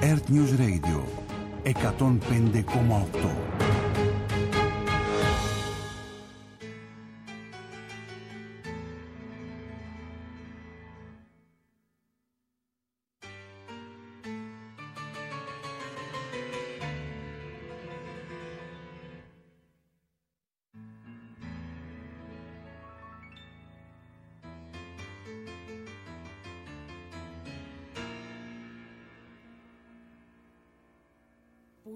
Earth News Radio 105,8. Που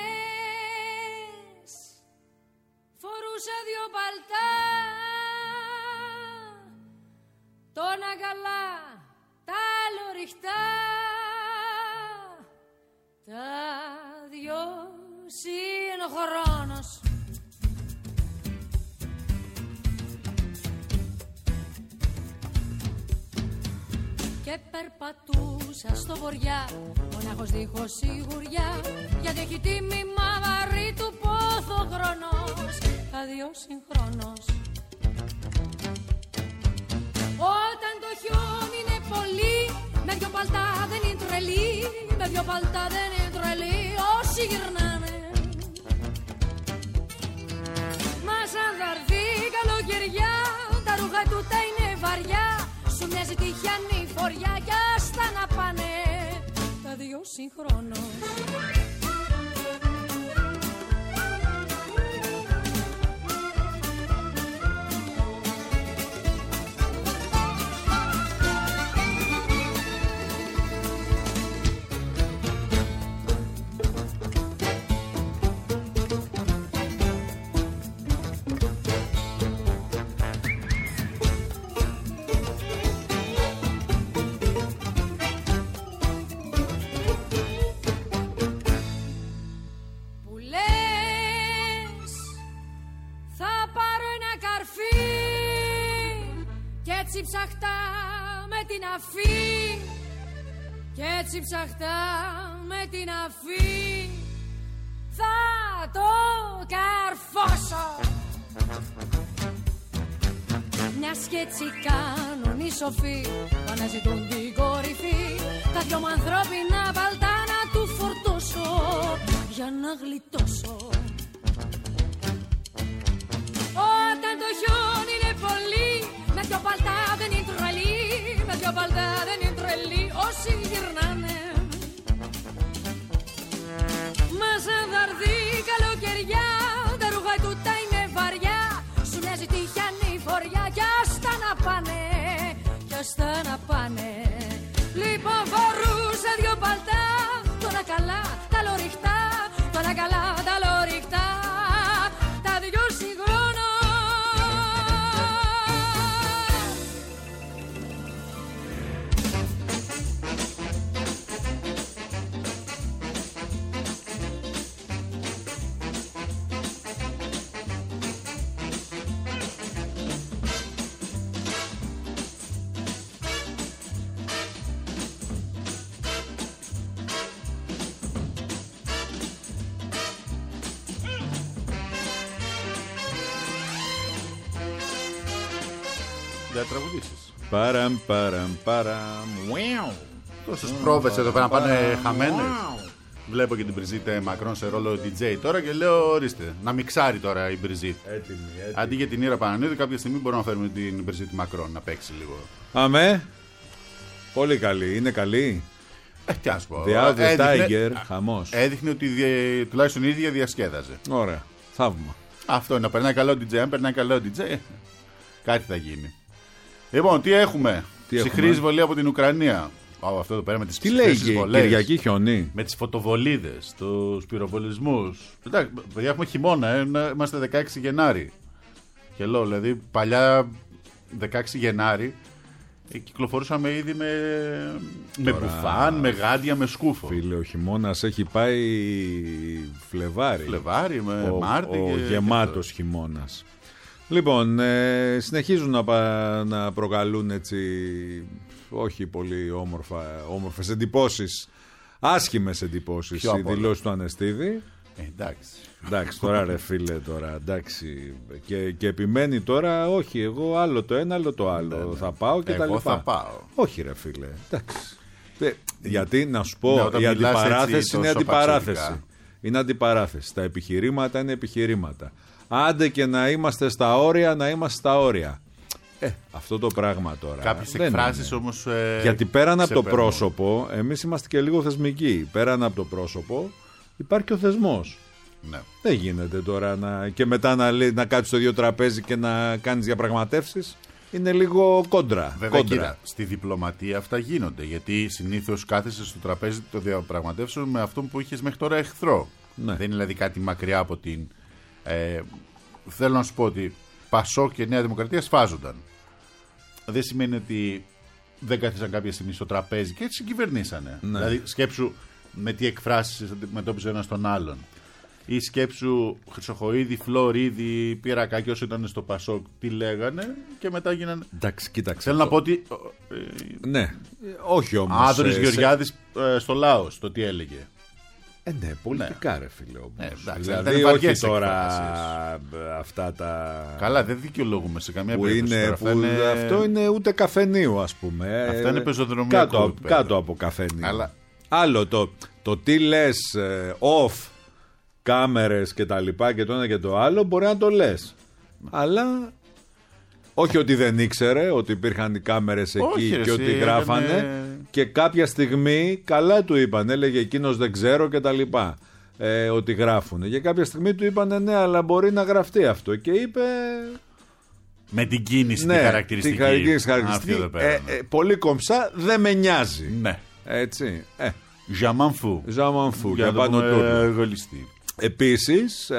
λες φορούσα δυο παλτά, το ένα καλά, τ' άλλο ριχτά, τα δυο συγχρόνως. Και περπατούσα στο βοριά, μονάχος δίχως σιγουριά, γιατί έχει τίμημα βαρύ του πόθο χρόνος, τα δυο συγχρόνως. Όταν το χιόνι είναι πολύ, με δυο παλτά δεν είναι τρελή, με δυο παλτά δεν είναι τρελή, όσοι γυρνάνε. Μα σαν θα έρθει καλοκαιριά, τα ρούχα του τα είναι βαριά, σου μοιάζει τυχιανή φοριά κι άστα να πάνε τα δυο συγχρόνως. Έτσι ψαχτά με την αφή, κι έτσι ψαχτά με την αφή, θα το καρφώσω. Μιας κι έτσι κάνουν οι σοφοί που αναζητούν την κορυφή, τα δυο μου ανθρώπινα παλτά να του φορτώσω για να γλιτώσω. Όταν το χιόνι είναι πολύ, με δυο παλτά δεν είναι τρελή, με δυο παλτά δεν είναι τρελή, όσοι γυρνάνε. Μα σαν θα έρθει καλοκαιριά, τα ρούχα του τα είναι βαριά, σου μοιάζει τυχιανή φοριά, κι άστα να πάνε, κι άστα να πάνε. Λοιπόν φορούσα δυο παλτά, τώρα καλά, τα άλλο ριχτά, τώρα καλά, τα άλλο ριχτά, τα δυο συγχρόνως. Θα τραγουδήσεις. Παραμ. Τόσες πρόβες εδώ πέρα πάνε χαμένες. Βλέπω και την Μπριζίτ Μακρόν σε ρόλο DJ τώρα και λέω ορίστε, να μιξάρει τώρα η Μπριζίτ. Έτοιμη. Αντί για την Ήρα Πανανίδη, κάποια στιγμή μπορούμε να φέρουμε την Μπριζίτ Μακρόν να παίξει λίγο. Αμέ. Πολύ καλή. Είναι καλή. Τι ας πω. The Other Tiger, χαμός. Έδειχνε ότι τουλάχιστον η ίδια διασκέδαζε. Ωραία. Θαύμα. Αυτό είναι. Να περνάει καλό DJ. Αν περνάει καλό DJ, κάτι θα γίνει. Λοιπόν, τι έχουμε. Ψυχρή εισβολή από την Ουκρανία. Αυτό εδώ πέρα με τις ψυχρές εισβολές. Κυριακή χιονί. Με τις φωτοβολίδες, τους πυροβολισμούς. Εντάξει, παιδιά, έχουμε χειμώνα. Είμαστε 16 Γενάρη. Και λέω, δηλαδή, παλιά 16 Γενάρη κυκλοφορούσαμε ήδη με μπουφάν, με γάντια, με σκούφο. Φίλε, ο χειμώνας έχει πάει Φλεβάρι. Φλεβάρι με Μάρτι. Ο γεμάτος χειμώνας. Λοιπόν, συνεχίζουν να προκαλούν έτσι όχι πολύ όμορφες εντυπώσεις, άσχημες εντυπώσεις οι δηλώσεις του Ανεστίδη. Εντάξει τώρα ρε φίλε τώρα, εντάξει. Και επιμένει τώρα, όχι εγώ άλλο το ένα άλλο το άλλο θα πάω και τα λοιπά. Εγώ θα πάω. Όχι ρε φίλε, εντάξει. Γιατί να σου πω, η αντιπαράθεση είναι αντιπαράθεση. Είναι αντιπαράθεση. Τα επιχειρήματα είναι επιχειρήματα. Άντε και να είμαστε στα όρια, να είμαστε στα όρια. Αυτό το πράγμα τώρα. Κάποιες εκφράσεις όμως. Γιατί πέραν από το πρόσωπο, εμείς είμαστε και λίγο θεσμικοί. Πέραν από το πρόσωπο, υπάρχει και ο θεσμός. Ναι. Δεν γίνεται τώρα και μετά να κάτσεις στο ίδιο τραπέζι και να κάνεις διαπραγματεύσεις. Είναι λίγο κόντρα. Βέβαια, κοίτα, στη διπλωματία αυτά γίνονται. Γιατί συνήθως κάθεσαι στο τραπέζι το διαπραγματεύσεων με αυτόν που είχες μέχρι τώρα εχθρό. Ναι. Δεν είναι δηλαδή κάτι μακριά από την. Θέλω να σου πω ότι Πασόκ και Νέα Δημοκρατία σφάζονταν. Δεν σημαίνει ότι δεν κάθισαν κάποια στιγμή στο τραπέζι και έτσι συγκυβερνήσανε. Ναι. Δηλαδή, σκέψου με τι εκφράσεις αντιμετώπιζε ο ένας τον άλλον. Ή σκέψου Χρυσοχοΐδη, Φλωρίδη, Πυρακάκη όσο ήταν στο Πασόκ, τι λέγανε και μετά γίνανε. Εντάξει, κοίταξε. Θέλω να πω ότι. Ναι, όχι όμως. Άδωρης Γεωργιάδης στο Λάος, το τι έλεγε. Ναι, πολιτικά ρε φίλε όμως. Δηλαδή όχι τώρα αυτά τα. Καλά, δεν δικαιολογούμε σε καμία που περίπτωση. είναι, αυτό είναι ούτε καφενείου, ας πούμε. Αυτά είναι πεζοδρομιακό. Κάτω από καφενείο. Αλλά... Άλλο το τι λες off κάμερες και τα λοιπά και το ένα και το άλλο μπορεί να το λες. Αλλά όχι ότι δεν ήξερε ότι υπήρχαν οι κάμερες εκεί και ότι γράφανε και κάποια στιγμή καλά του είπαν, έλεγε εκείνος δεν ξέρω και τα λοιπά, ότι γράφουνε. Και κάποια στιγμή του είπανε ναι, αλλά μπορεί να γραφτεί αυτό και είπε... Με την κίνηση τη χαρακτηριστική. Πολύ κομψά, δεν με νοιάζει. Ναι. Έτσι. Ζαμανφού. Για πάνω του. Επίσης,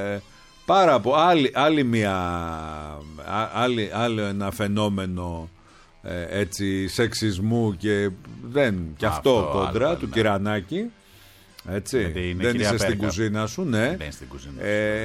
άλλο ένα φαινόμενο έτσι σεξισμού και αυτό κόντρα άλλο, του Κυρανάκη. Έτσι. Δεν είσαι στην κουζίνα σου, ναι. Δεν στην κουζίνα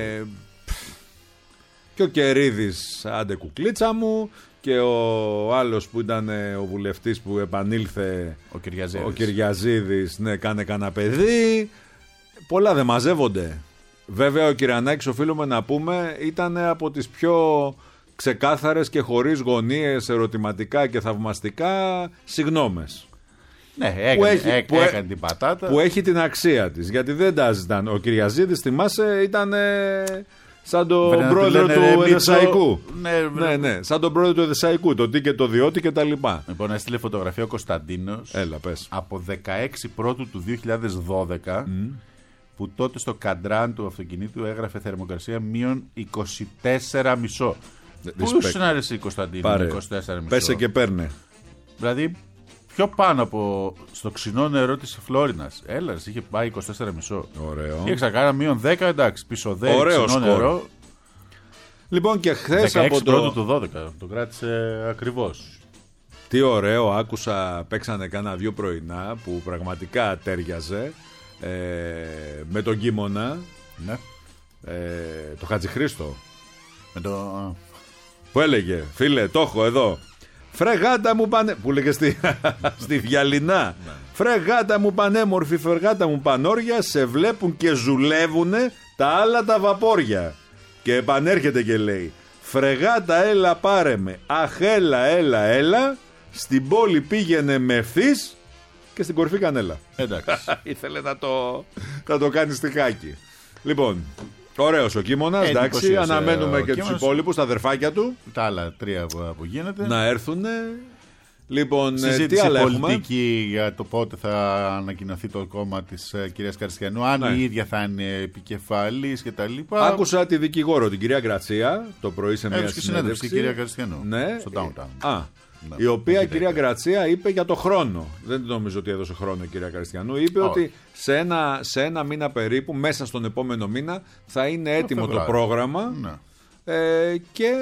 και ο Κερίδης, άντε κουκλίτσα μου, και ο άλλος που ήταν ο βουλευτής που επανήλθε, ο Κυριαζίδης, ναι, κάνε κανένα παιδί. Πολλά δεν μαζεύονται. Βέβαια ο Κυρανάκης, οφείλουμε να πούμε, ήταν από τις πιο ξεκάθαρες και χωρίς γωνίες, ερωτηματικά και θαυμαστικά συγγνώμες. Ναι, έκανε την πατάτα. Που έχει την αξία της, γιατί δεν τα ζητάνε. Ο Κυριαζίδης, θυμάσαι, ήταν σαν τον πρόεδρο του Εδεσσαϊκού. Ναι, σαν τον πρόεδρο του Εδεσσαϊκού, το τι και το διότι και τα λοιπά. Λοιπόν, έστειλε φωτογραφία ο Κωνσταντίνος. Έλα, πες. Από 16 Πρώτου του 2012, που τότε στο καντράν του αυτοκινήτου έγραφε θερμοκρασία -24,5. Πού σου αρέσει, Κωνσταντίνο, 24,5. Πέσε και παίρνε. Δηλαδή, πιο πάνω από στο ξινό νερό της Φλόρινας. Έλα, είχε πάει 24,5. Ωραίο. Και ξακάνα -10, εντάξει, πίσω δε, ωραίο ξινό νερό. Λοιπόν, και χθες 16 από Πρώτου του 12, το κράτησε ακριβώς. Τι ωραίο, άκουσα, παίξανε κάνα 2 πρωινά που πραγματικά τέριαζε με τον Κίμωνα. Ναι. Το Χατζηχρήστο. Με το... Που έλεγε, φίλε, το έχω εδώ. Φρεγάτα μου που λέγε στη Βιαλινά. Φρεγάτα μου πανέμορφη, φρεγάτα μου πανόρια, σε βλέπουν και ζουλεύουνε τα άλλα τα βαπόρια. Και επανέρχεται και λέει, φρεγάτα έλα πάρε με, αχ έλα, στην πόλη πήγαινε με ευθύς και στην κορφή κανέλα. Εντάξει. Ήθελε να το κάνει στιχάκι. Λοιπόν, ωραίος ο Κίμωνας, εντάξει, αναμένουμε και τους υπόλοιπους, τα αδερφάκια του. Τα άλλα 3 που γίνεται. Να έρθουνε. Λοιπόν, συζήτηση τι άλλο πολιτική έχουμε? για το πότε θα ανακοινωθεί το κόμμα της κυρίας Καριστιανού, αν η ίδια θα είναι επικεφαλής και τα λοιπά. Άκουσα τη δικηγόρο, την κυρία Γκρατσία, το πρωί σε μια συνέντευξη. Την κυρία Καριστιανού, ναι, στο Downtown. Ναι, η οποία η κυρία Γκρατσία είπε για το χρόνο. Δεν νομίζω ότι έδωσε χρόνο η κυρία Καριστιανού. Είπε ότι σε ένα μήνα περίπου, μέσα στον επόμενο μήνα, θα είναι έτοιμο το πρόγραμμα. Ναι. Και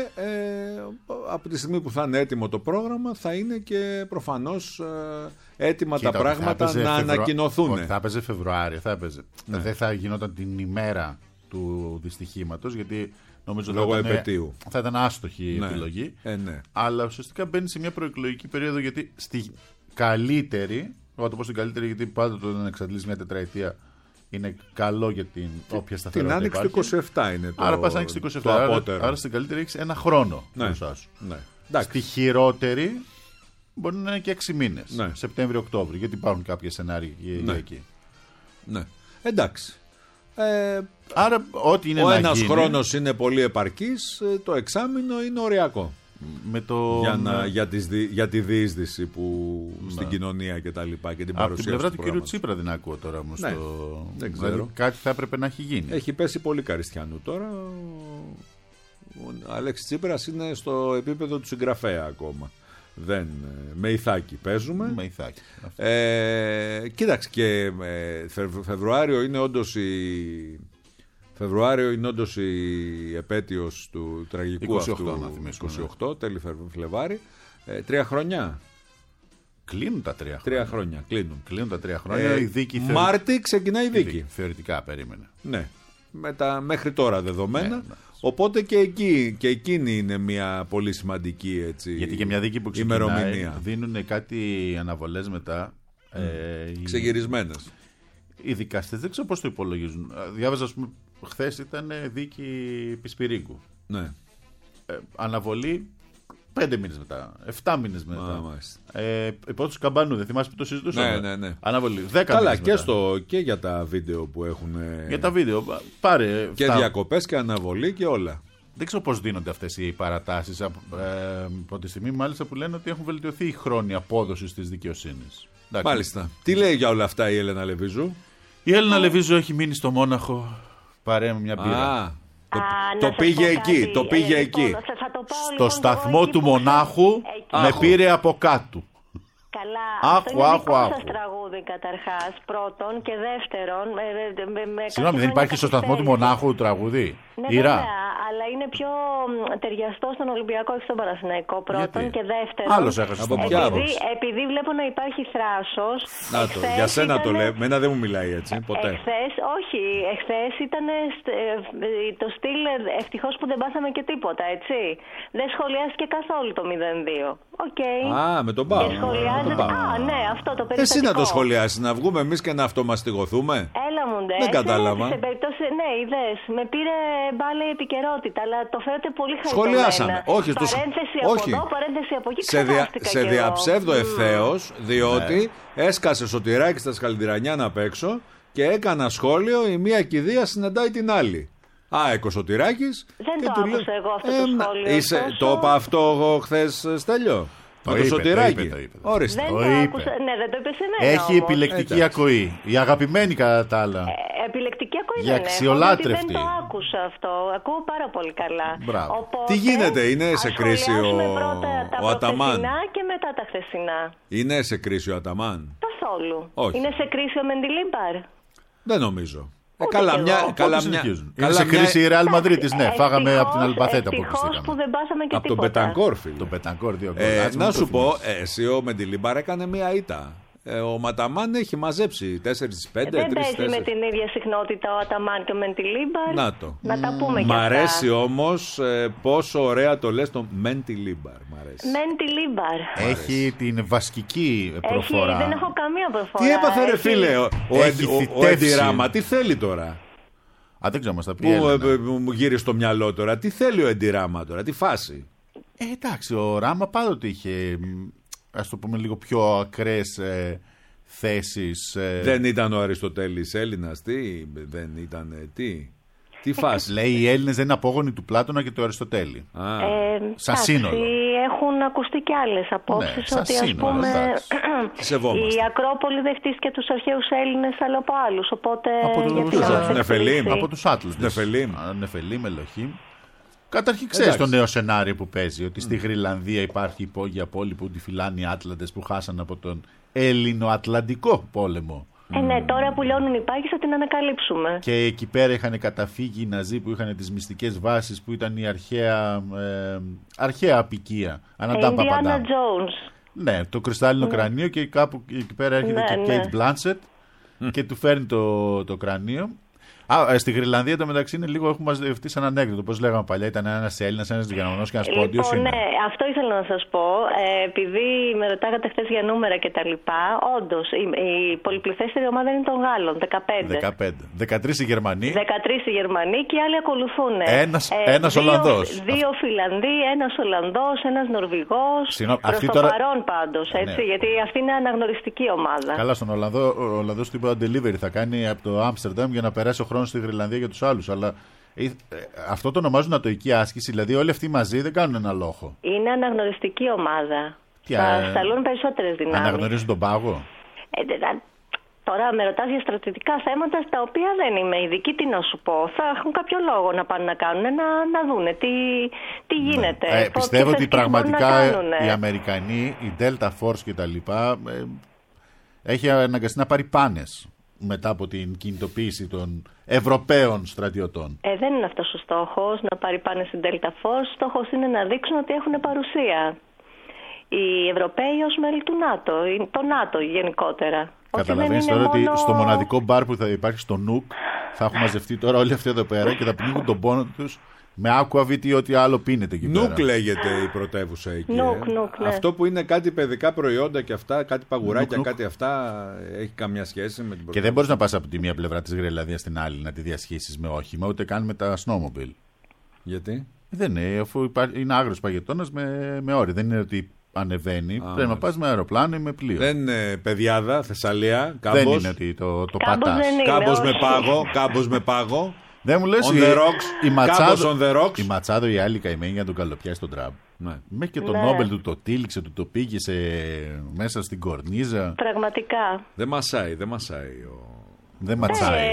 από τη στιγμή που θα είναι έτοιμο το πρόγραμμα, θα είναι και προφανώς έτοιμα τα πράγματα να ανακοινωθούν. Θα έπαιζε Φεβρουάριο, δεν θα γινόταν την ημέρα του δυστυχήματος, γιατί νομίζω λόγω επετείου θα ήταν άστοχη η επιλογή. Ναι. Αλλά ουσιαστικά μπαίνει σε μια προεκλογική περίοδο, γιατί στη καλύτερη, εγώ το πω στην καλύτερη, γιατί πάντα το να εξαντλήσει μια τετραετία είναι καλό για την όποια σταθερότητα. Την άνοιξη του 27 είναι το. Άρα πας άνοιξη του 27. Άρα στην καλύτερη έχεις ένα χρόνο μπροστά σου. Ναι. Στη χειρότερη μπορεί να είναι και 6 μήνες. Ναι. Σεπτέμβριο-Οκτώβριο, γιατί υπάρχουν κάποια σενάρια εκεί. Ναι. Εντάξει. Άρα, ό,τι είναι ο να ένας γίνει, χρόνος είναι πολύ επαρκής, το εξάμηνο είναι οριακό. με το... Για τη διείσδυση που στην κοινωνία και τα λοιπά και την Από παρουσία την πλευρά του κυρίου πρόγραμματος. Τσίπρα δεν ακούω τώρα όμως. Ναι, δεν ξέρω. Δηλαδή, κάτι θα έπρεπε να έχει γίνει. Έχει πέσει πολύ Καριστιανού τώρα. Ο Αλέξης Τσίπρας είναι στο επίπεδο του συγγραφέα ακόμα. Με ηθάκι παίζουμε. Με ηθάκι. Κοίταξε, και Φεβρουάριο είναι όντως η επέτειος του τραγικού 28, αυτού, να θυμίσουμε, 28, τέλη Φλεβάρι. 3 χρόνια. Κλείνουν τα 3 χρόνια. 3 χρόνια κλείνουν. Κλείνουν τα 3 χρόνια. Η δίκη Μάρτι ξεκινάει η δίκη. Θεωρητικά περίμενε. Ναι. Με τα μέχρι τώρα δεδομένα. Ναι. Οπότε και εκείνη είναι μια πολύ σημαντική, έτσι, Γιατί και μια δίκη που ξεκινάει ημερομηνία. δίνουν κάτι αναβολές μετά. Ξεγυρισμένες. Οι δικαστές δεν ξέρω πώς το υπολογίζουν. Διάβαζα, ας πούμε, χθες ήταν δίκη Πισπυρίγκου. Ναι. Αναβολή 5 μήνες μετά, 7 μήνες μετά. Μάλιστα. Υπόθεση Καμπανού, δεν θυμάσαι που το συζητούσαμε. Ναι. Αναβολή 10 Καλά, μήνες μετά. και για τα βίντεο που έχουν. Για τα βίντεο, πάρε. Και διακοπές και αναβολή και όλα. Δεν ξέρω πώς δίνονται αυτές οι παρατάσεις από τη στιγμή μάλιστα που λένε ότι έχουν βελτιωθεί οι χρόνοι απόδοσης της δικαιοσύνης. Εντάξει. Μάλιστα. Τι λέει για όλα αυτά η Έλενα Λεβίζου? Η Έλληνα Λεβίζου έχει μείνει στο Μόναχο. Παρέα μια μπύρα. Το πήγε εκεί. Το πήγε εκεί. Στο σταθμό του Μονάχου με πήρε από κάτω. Καλά, Άχου, αυτό είναι άχου, δικό άχου. σας τραγούδι καταρχάς, πρώτον, και δεύτερον... Συγγνώμη, δεν υπάρχει στο σταθμό του Μονάχου τραγούδι? Ναι, Ήρα. βέβαια, αλλά είναι πιο ταιριαστό στον Ολυμπιακό και στον Παναθηναϊκό, πρώτον. Γιατί? και δεύτερον. Άλλος έχασε Από στο ποια Μονάχου. άποψη? Επειδή βλέπω να υπάρχει θράσος. Να το, για σένα το λέω. Μένα δεν μου μιλάει έτσι, ποτέ. Εχθές ήταν το στυλ ευτυχώς που δεν πάθαμε και τίποτα, έτσι. Δεν σχολιάστηκε καθόλου το 0-2. Okay. Α, με τον Πάο. Και σχολιάζεται. Ναι, αυτό το περιστατικό. Εσύ να το σχολιάσεις, να βγούμε εμείς και να αυτομαστιγωθούμε. Έλα μου ντε. Δεν κατάλαβα. Σε περίπτωση, ναι, είδες. Με πήρε μπάλα η επικαιρότητα, αλλά το φέρετε πολύ χαριτωμένα. Σχολιάσαμε. Όχι, παρένθεση όχι. από εδώ, παρένθεση από εκεί. Σε διαψεύδω ευθέως, διότι έσκασε Σωτηράκη στα Σκαλντιρανιάν απ' έξω και έκανα σχόλιο, η μία κηδεία συναντάει την άλλη. ΑΕΚ ο Σωτηράκης. Δεν το άκουσα εγώ αυτό το σχόλιο. Το είπα αυτό εγώ χθες, Στέλιο? Το Με είπε, το Σωτηράκη. το είπε. Ορίστε. Δεν Το το είπε. άκουσα. Ναι, δεν το είπε σε μένα. Έχει όμως. επιλεκτική Εντάξει. ακοή. Η αγαπημένη κατά τα άλλα. Επιλεκτική ακοή Για δεν έχω, αξιολάτρευτη. γιατί δεν το άκουσα αυτό. Ακούω πάρα πολύ καλά. Μπράβο. Οπότε, Τι γίνεται, είναι σε ας κρίση σχολιάσουμε ο πρώτα τα Αταμάν? προχθεσινά και μετά τα χθεσινά. Είναι σε κρίση ο Αταμάν? Καθόλου. Όχι. Είναι σε κρίση ο Μεντιλίμπαρ. Δεν νομίζω. Ούτε Καλά, κι εγώ. Πότε συνεχίζουν? Είναι σε κρίση η Ρεάλ Μαδρίτης. Ναι, φάγαμε από την Αλμπαθέτα που Ευτυχώς που πιστήκαμε. δεν πάσαμε και Από τον τίποτα. Πετανκόρ, φίλε. Το Πετανκόρ 2 γκολ. Να σου πω, εσύ ο Μεντιλίμπαρ έκανε μία ήττα. Ο Ματαμάν έχει μαζέψει 4-5, 3-4. Δεν παίζει με την ίδια συχνότητα ο Αταμάν και ο Μεντιλίμπαρ. Να το. Να τα πούμε Μ' κι αυτά. αρέσει όμως πόσο ωραία το λες το Μεντιλίμπαρ. Μ' αρέσει. Μεντιλίμπαρ. Έχει την βασική προφορά. Δεν έχω καμία προφορά. Τι έπαθε ρε Έχει- φίλε Έχει ο θητεύσει. Εντιράμα, τι θέλει τώρα? Α, δεν ξέρω, μας τα πει η Έλληνα. Μου γύρισε στο μυαλό τώρα. Τι θέλει ο Εντιράμα τώρα, τι φάση? Εντάξει, ο Ράμα πάντοτε είχε, ας το πούμε, λίγο πιο ακραίες θέσεις. Δεν ήταν ο Αριστοτέλης Έλληνας, δεν ήταν, τι φάση? Λέει οι Έλληνες δεν είναι απόγονοι του Πλάτωνα και του Αριστοτέλη. Σαν εντάξει, σύνολο. Έχουν ακουστεί και άλλες απόψεις Ναι, σαν ότι ας σύνολο, πούμε εντάξει. Σεβόμαστε. η Ακρόπολη δεχτίστηκε τους αρχαίους Έλληνες αλλά από άλλους, οπότε Από γιατί τους να μας Νεφελίμ, εκπλήσει. Από τους Άτλους. Νεφελίμ. Νεφελίμ, Ελοχήμ. Καταρχήν ξέρεις το Εντάξει. νέο σενάριο που παίζει, ότι στη Γρυλανδία υπάρχει υπόγεια πόλη που τη φυλάνε οι Άτλαντες που χάσαν από τον Έλληνο-Ατλαντικό πόλεμο. Ναι, τώρα που λιώνουν οι πάγοι θα την ανακαλύψουμε. Και εκεί πέρα είχαν καταφύγει οι Ναζί που είχαν τις μυστικές βάσεις που ήταν η αρχαία απικία. Indiana Jones. Ναι, το κρυστάλλινο κρανίο και κάπου εκεί πέρα έρχεται Ναι, και η ναι. Kate Blanchett και του φέρνει το κρανίο. Στη Γρυλανδία το μεταξύ είναι λίγο, έχουμε μαζευτεί σαν ανέκδοτο. Πώς λέγαμε παλιά, ήταν ένας Έλληνας, ένας Γερμανός και ένας Πόντιος. Λοιπόν, ναι, αυτό ήθελα να σας πω. Επειδή με ρωτάγατε χθες για νούμερα και τα λοιπά, όντως η πολυπληθέστερη ομάδα είναι των Γάλλων, 15. 13 οι Γερμανοί. 13 οι Γερμανοί και οι άλλοι ακολουθούν. Ένας Ολλανδός. 2 Φιλανδοί, ένας Ολλανδός, ένας Νορβηγός. Προς το παρόν πάντως, έτσι, γιατί αυτή είναι αναγνωριστική ομάδα. Καλά, στον Ολλανδός τίποτα delivery θα κάνει από το Άμστερνταμ για να περάσει ο χρόνος στη Γρυλανδία για τους άλλους. Αλλά αυτό το ονομάζουν ατοική άσκηση, δηλαδή όλοι αυτοί μαζί δεν κάνουν ένα λόγο. Είναι αναγνωριστική ομάδα. Θα σταλούν περισσότερες δυνάμεις. Αναγνωρίζουν τον πάγο. Τώρα με ρωτάς για στρατιωτικά θέματα στα οποία δεν είμαι ειδική, τι να σου πω. Θα έχουν κάποιο λόγο να πάνε να κάνουν, να δούνε τι γίνεται. Πιστεύω ότι πραγματικά οι Αμερικανοί, η Delta Force κτλ. Έχει αναγκαστεί να πάρει πάνες μετά από την κινητοποίηση των Ευρωπαίων στρατιωτών. Δεν είναι αυτός ο στόχος, να πάρει πάνες στην Delta Force. Στόχος είναι να δείξουν ότι έχουν παρουσία. Οι Ευρωπαίοι ως μέλη του ΝΑΤΟ, το ΝΑΤΟ γενικότερα. Καταλαβαίνεις τώρα ότι στο μοναδικό μπαρ που θα υπάρχει στο Νουκ θα έχουν μαζευτεί τώρα όλοι αυτοί εδώ πέρα και θα πνίγουν τον πόνο τους με aquavit ή ό,τι άλλο πίνεται εκεί πέρα. Νουκ λέγεται η πρωτεύουσα εκεί. Νουκ, ναι. Αυτό που είναι κάτι παιδικά προϊόντα και αυτά, κάτι παγουράκια, κάτι αυτά, έχει καμιά σχέση με την πρωτεύουσα. Και δεν μπορείς να πας από τη μία πλευρά της Γρυλανδίας στην άλλη να τη διασχίσεις με όχημα, ούτε καν με τα snowmobile. Γιατί? Δεν είναι, αφού είναι άγριος παγετώνας με όρη. Δεν είναι ότι ανεβαίνει. Πρέπει να πας με αεροπλάνο ή με πλοίο. Δεν είναι Παιδιάδα, Θεσσαλία, Κάμπος. Δεν είναι ότι το πατάς. Κάμπος με πάγο. Δεν μου λες η Ματσάδο η άλλη καημένη για τον καλοπιάσει τον Τραμπ. Ναι. Μέχρι και το Νόμπελ του το τύλιξε, του το πήγε μέσα στην κορνίζα. Πραγματικά. Δεν μασάει. Δεν ματσάει.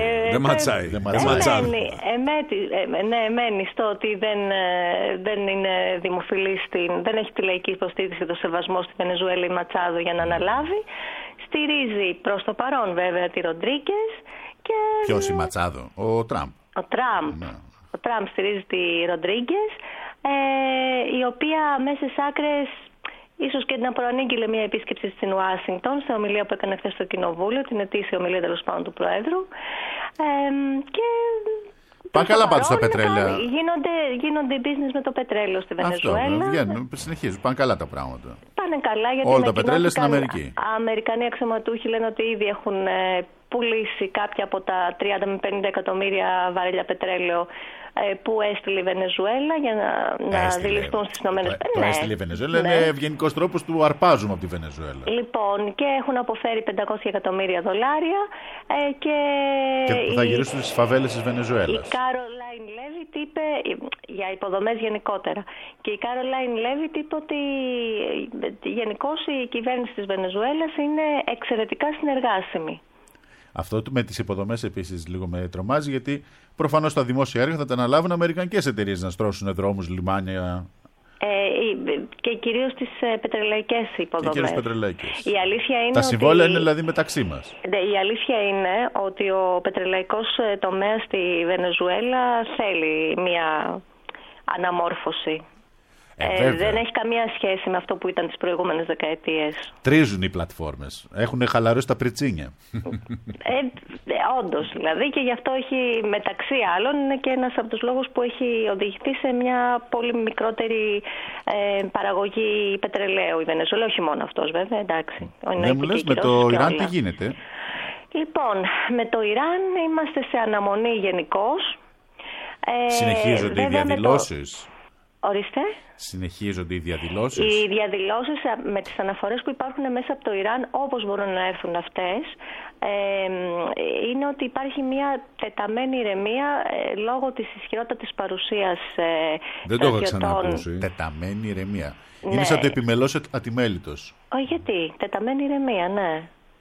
Μένει στο ότι δεν είναι δημοφιλής, δεν έχει τη λαϊκή υποστήριξη και το σεβασμό στη Βενεζουέλα η Ματσάδο για να αναλάβει. Στηρίζει προς το παρόν βέβαια τη Ροντρίγκες. Ποιος η Ματσάδο? Ο Τραμπ. Ο Τραμπ στηρίζει τη Ροντρίγκες, η οποία μέσα στις άκρες ίσως και να προανήγγειλε μια επίσκεψη στην Ουάσιγκτον, σε ομιλία που έκανε χθες στο Κοινοβούλιο, την ετήσια ομιλία τέλος πάντων του Προέδρου. Και πάνε καλά πάντως τα πετρέλαια. Γίνονται business με το πετρέλαιο στη Βενεζουέλα. Συνεχίζουν, πάνε καλά τα πράγματα. Πάνε καλά γιατί όλα τα πετρέλαια στην Αμερική. Αμερικανοί αξιωματούχοι λένε ότι ήδη έχουν πουλήσει κάποια από τα 30 με 50 εκατομμύρια βαρέλια πετρέλαιο που έστειλε η Βενεζουέλα για να δηληστούν στις ΗΠΑ. Το έστειλε η Βενεζουέλα, είναι ευγενικός τρόπος του αρπάζουμε από τη Βενεζουέλα. Λοιπόν, και έχουν αποφέρει $500 εκατομμύρια και θα γυρίσουν στις φαβέλες της Βενεζουέλας. Η Κάρολάιν Λέβιτ είπε, για υποδομές γενικότερα, και η Κάρολάιν Λέβιτ είπε ότι γενικώς η κυβέρνηση της Βενεζουέλας είναι εξαιρετικά συνεργάσιμη. Αυτό με τις υποδομές επίσης λίγο με τρομάζει, γιατί προφανώς τα δημόσια έργα θα τα αναλάβουν αμερικανικές εταιρείες να στρώσουν δρόμους, λιμάνια. Και κυρίως τις πετρελαϊκές υποδομές. Η αλήθεια είναι τα συμβόλαια είναι δηλαδή μεταξύ μας. Η αλήθεια είναι ότι ο πετρελαϊκός τομέας στη Βενεζουέλα θέλει μια αναμόρφωση. Δεν έχει καμία σχέση με αυτό που ήταν τις προηγούμενες δεκαετίες. Τρίζουν οι πλατφόρμες. Έχουν χαλαρώσει τα πριτσίνια. Όντως δηλαδή, και γι' αυτό έχει μεταξύ άλλων είναι και ένας από τους λόγους που έχει οδηγηθεί σε μια πολύ μικρότερη παραγωγή πετρελαίου η Βενεζουέλα. Όχι μόνο αυτός βέβαια, εντάξει. Δεν μου λες με το Ιράν τι γίνεται? Λοιπόν, με το Ιράν είμαστε σε αναμονή γενικώς. Συνεχίζονται οι διαδηλώσεις. Ορίστε. Συνεχίζονται οι διαδηλώσεις. Οι διαδηλώσεις με τις αναφορές που υπάρχουν μέσα από το Ιράν, όπως μπορούν να έρθουν αυτές, είναι ότι υπάρχει μια τεταμένη ηρεμία λόγω της ισχυρότατης παρουσίας δεν το είχα ξανακούσει. Τεταμένη ηρεμία. Ναι. Είναι σαν το επιμελώς ατιμέλητος. Γιατί, τεταμένη ηρεμία, ναι.